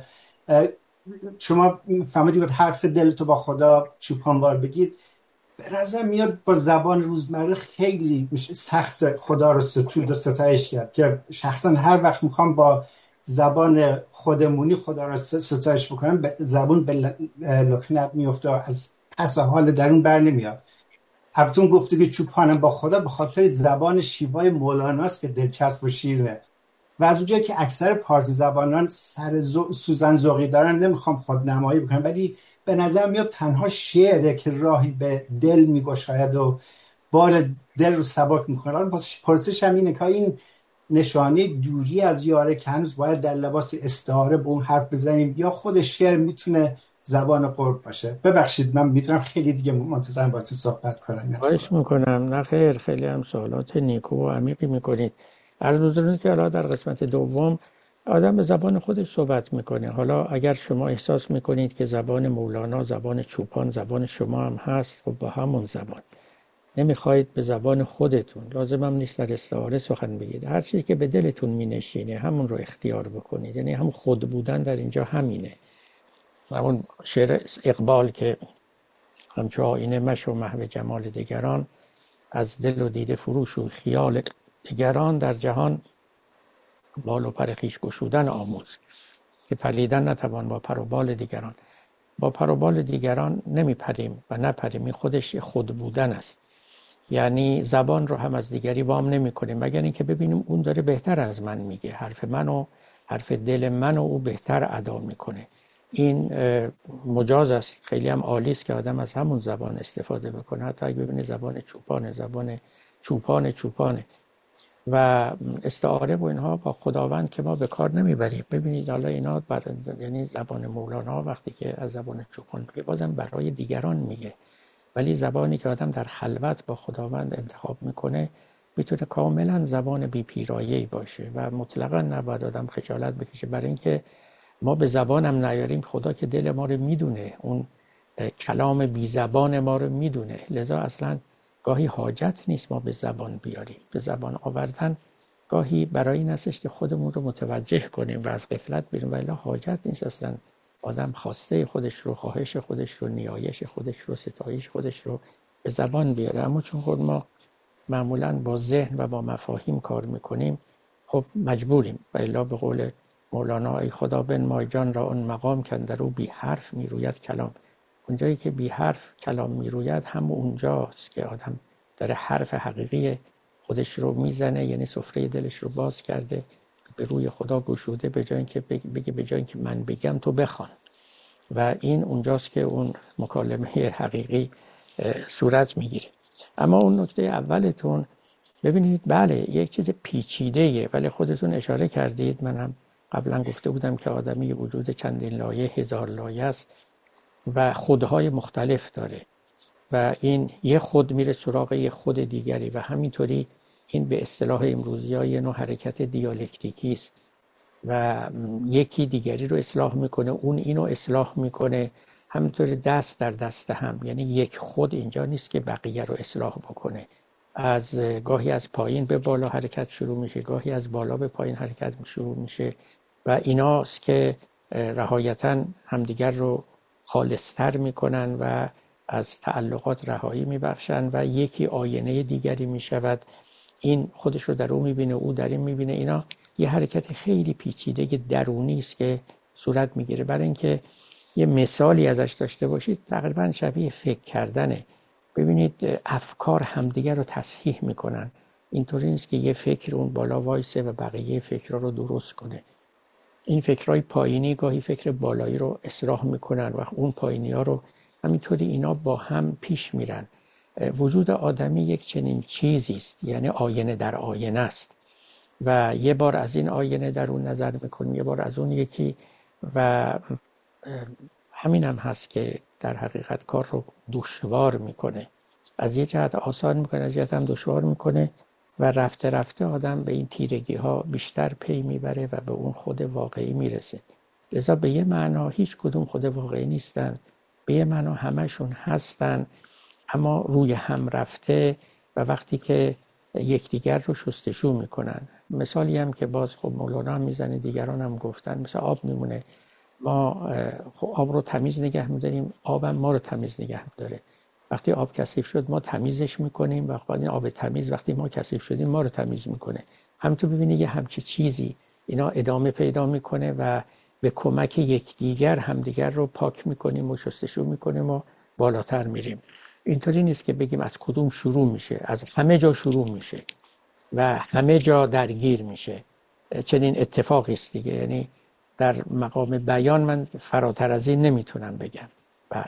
شما فهمیدید حرف دلتو با خدا چوپانوار بگید. به نظر میاد با زبان روزمره خیلی میشه سخت خدا رو ستود و ستایش کرد، که شخصا هر وقت میخوام با زبان خودمونی خدا رو ستایش بکنم زبان به لکنت میفته و از پس حال درون بر نمیاد. البته گفته که چوپانم با خدا به خاطر زبان شیوای مولاناست که دلچسب و شیرینه و از اونجایی که اکثر پارسی زبانان سر سوزن ذوقی دارن نمیخوام خودنمایی بکنم، ولی به نظر میاد تنها شعره که راهی به دل میگشاید و بار دل رو سبک میکنه. پرسش هم اینه که این نشانه دوری از یاره که هنوز باید در لباس استعاره به اون حرف بزنیم یا خود شعر میتونه زبان قرب باشه؟ ببخشید من میتونم خیلی دیگه منتظرم با تو صحبت کنم. خواهش میکنم. نه خیر، خیلی هم سوالات نیکو و عمیقی میکنید. عرض بزرگی که حالا در قسمت دوم آدم به زبان خودش صحبت میکنه. حالا اگر شما احساس میکنید که زبان مولانا، زبان چوپان، زبان شما هم هست و با همون زبان نمیخواید به زبان خودتون، لازم هم نیست در استعاره سخن بگید، هر چیزی که به دلتون مینشینه همون رو اختیار بکنید. یعنی هم خود بودن در اینجا همینه. همون شعر اقبال که همچو آینه مشو محو جمال دگران، از دل و دیده فروش و خیال دگران، در جهان بال و پر خویش گشودن آموز، که پریدن نتوان با پر و بال دیگران. با پر و بال دیگران نمی پریم و نپریم، این خودش خود بودن است. یعنی زبان رو هم از دیگری وام نمی کنیم مگر اینکه ببینیم اون داره بهتر از من میگه، حرف دل منو او بهتر ادا میکنه. این مجاز است، خیلی هم عالی است که آدم از همون زبان استفاده بکنه، حتی اگه ببینه زبان چوپانه و استعاره و اینها با خداوند که ما به کار نمیبریم. ببینید حالا اینا یعنی زبان مولانا وقتی که از زبان چوپان میگه بازم برای دیگران میگه، ولی زبانی که آدم در خلوت با خداوند انتخاب میکنه میتونه کاملا زبان بی پیرایه‌ای باشه و مطلقا نباید آدم خجالت بکشه برای اینکه ما به زبانم نیاریم. خدا که دل ما رو میدونه، اون کلام بی زبان ما رو میدونه، لذا اصلا گاهی حاجت نیست ما به زبان بیاریم. به زبان آوردن گاهی برای این هستش که خودمون رو متوجه کنیم و از غفلت بیرون، ولی حاجت نیست اصلا آدم خواسته خودش رو، خواهش خودش رو، نیایش خودش رو، ستایش خودش رو به زبان بیاره. اما چون خود ما معمولاً با ذهن و با مفاهیم کار میکنیم، خب مجبوریم. و الا به قول مولانا ای خدا بنمای جان را آن مقام کاندرو بی حرف میروید کلام. اونجایی که بی حرف کلام میروید هم اونجاست که آدم داره حرف حقیقی خودش رو میزنه، یعنی سفره دلش رو باز کرده، به روی خدا گشوده، به جای اینکه بگه به جای اینکه من بگم تو بخوان. و این اونجاست که اون مکالمه حقیقی صورت میگیره. اما اون نکته اولتون ببینید، بله یک چیز پیچیده‌ایه، ولی خودتون اشاره کردید، من هم قبلا گفته بودم که آدمی وجود چندین لایه، هزار لایه است و خودهای مختلف داره و این یه خود میره سراغ یه خود دیگری و همینطوری این به اصطلاح امروزی‌ها یه نوع حرکت دیالکتیکی است و یکی دیگری رو اصلاح میکنه، اون اینو اصلاح میکنه، همینطوری دست در دست هم. یعنی یک خود اینجا نیست که بقیه رو اصلاح بکنه، از گاهی از پایین به بالا حرکت شروع میشه، گاهی از بالا به پایین حرکت شروع میشه و ایناست که رهایتاً همدیگر رو خالصتر میکنن و از تعلقات رهایی میبخشن و یکی آینه دیگری میشود. این خودش رو در اون میبینه، او در این میبینه. اینا یه حرکت خیلی پیچیده درونی است که صورت میگیره. برای اینکه یه مثالی ازش داشته باشید، تقریبا شبیه فکر کردنه. ببینید افکار همدیگر رو تصحیح میکنن. اینطوری نیست که یه فکر اون بالا وایسه و بقیه فکرها رو درست کنه. این فکرهای پایینی گاهی فکر بالایی رو اصلاح میکنن و اون پایینی ها رو همینطوری اینا با هم پیش میرن. وجود آدمی یک چنین چیزی است، یعنی آینه در آینه است و یه بار از این آینه در اون نظر میکنیم، یه بار از اون یکی و همین هم هست که در حقیقت کار رو دشوار میکنه. از یه جهت آسان میکنه، از یه جهت هم دشوار میکنه و رفته رفته آدم به این تیرگی ها بیشتر پی میبره و به اون خود واقعی میرسه. لذا به یه معنا هیچ کدوم خود واقعی نیستن، به یه معنا همشون هستن اما روی هم رفته و وقتی که یکدیگر رو شستشو میکنن. مثالی هم که باز خب مولانا هم میزنه، دیگران هم گفتن، مثل آب میمونه. ما خب آب رو تمیز نگه میداریم، آب هم ما رو تمیز نگه میداره. وقتی آب کثیف شد ما تمیزش میکنیم و بعد این آب تمیز وقتی ما کثیف شدیم ما رو تمیز میکنه. همینطور ببینید یه همچی چیزی اینا ادامه پیدا میکنه و به کمک یکدیگر همدیگر رو پاک میکنیم و شستشو میکنیم و بالاتر میریم. اینطوری نیست که بگیم از کدوم شروع میشه، از همه جا شروع میشه و همه جا درگیر میشه. چنین اتفاقی است دیگه. یعنی در مقام بیان من فراتر از این نمیتونم بگم. بله.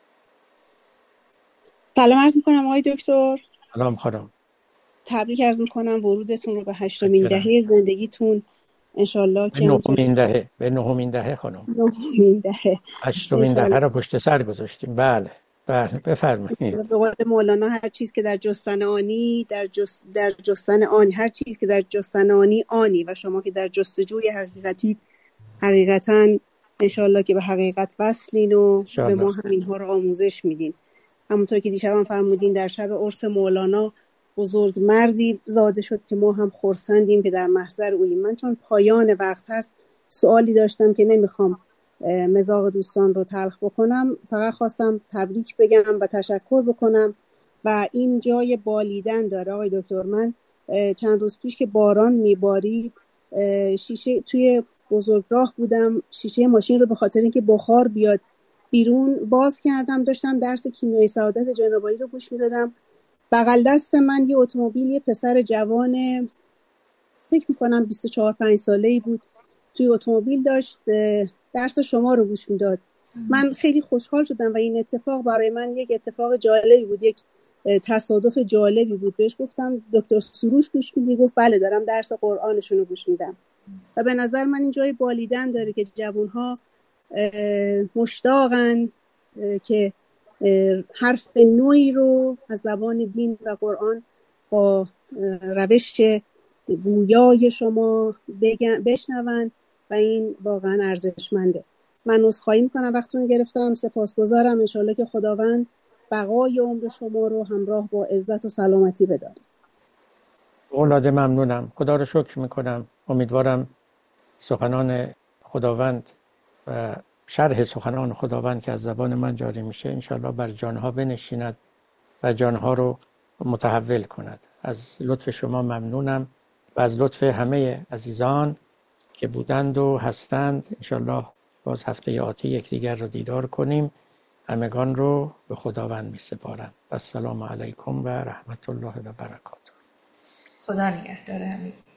سلام عرض میکنم آقای دکتر. سلام خانم. تبریک عرض میکنم ورودتون رو به 8مین دهه زندگیتون. انشالله که به نهمین دهه خانم. 9مین دهه. 8مین دهه رو پشت سر گذاشتیم. بله بفرمایید. به قول مولانا هر چیز که در جستن آنی در جستن آنی، هر چیز که در جستن آنی آنی، و شما که در جستجوی حقیقتی حقیقتاً انشالله که به حقیقت وصلین و به ما هم اینها رو آموزش میدین. همونطور که دیشب هم فرمودین در شب عرس مولانا بزرگ مردی زاده شد که ما هم خرسندیم که در محضر اوییم. من چون پایان وقت هست سوالی داشتم که نمیخوام مذاق دوستان رو تلخ بکنم. فقط خواستم تبریک بگم و تشکر بکنم و این جای بالیدن داره آقای دکتر. من چند روز پیش که باران میبارید شیشه توی بزرگراه بودم، شیشه ماشین رو به خاطر اینکه بخار بیاد بیرون باز کردم، داشتم درس کیمیای سعادت جناب عالی رو گوش میدادم. بغل دست من یه اتومبیل، یه پسر جوان فکر میکنم 24-25 ساله‌ای بود توی اتومبیل داشت درس شما رو گوش میداد. من خیلی خوشحال شدم و این اتفاق برای من یک اتفاق جالبی بود، یک تصادف جالبی بود. بهش گفتم دکتر سروش گوش میدی؟ گفت بله دارم درس قرآنشون رو گوش میدم. و به نظر من این جای بالیدن داره که جوانها مشتاقن که حرف نوعی رو از زبان دین و قرآن با روش گویای شما بشنون و این واقعا ارزشمنده. من عذرخواهی میکنم وقتتون گرفتم، سپاسگزارم. انشالله که خداوند بقای عمر شما رو همراه با عزت و سلامتی بداره. فوق‌العاده ممنونم، خدا رو شکر میکنم. امیدوارم سخنان خداوند و شرح سخنان خداوند که از زبان من جاری میشه انشالله بر جانها بنشیند و جانها رو متحول کند. از لطف شما ممنونم و از لطف همه عزیزان که بودند و هستند. انشالله باز هفته آتی یکدیگر رو دیدار کنیم. همگان رو به خداوند می سپارم. السلام علیکم و رحمت الله و برکاته. خدا نگهدار همگی.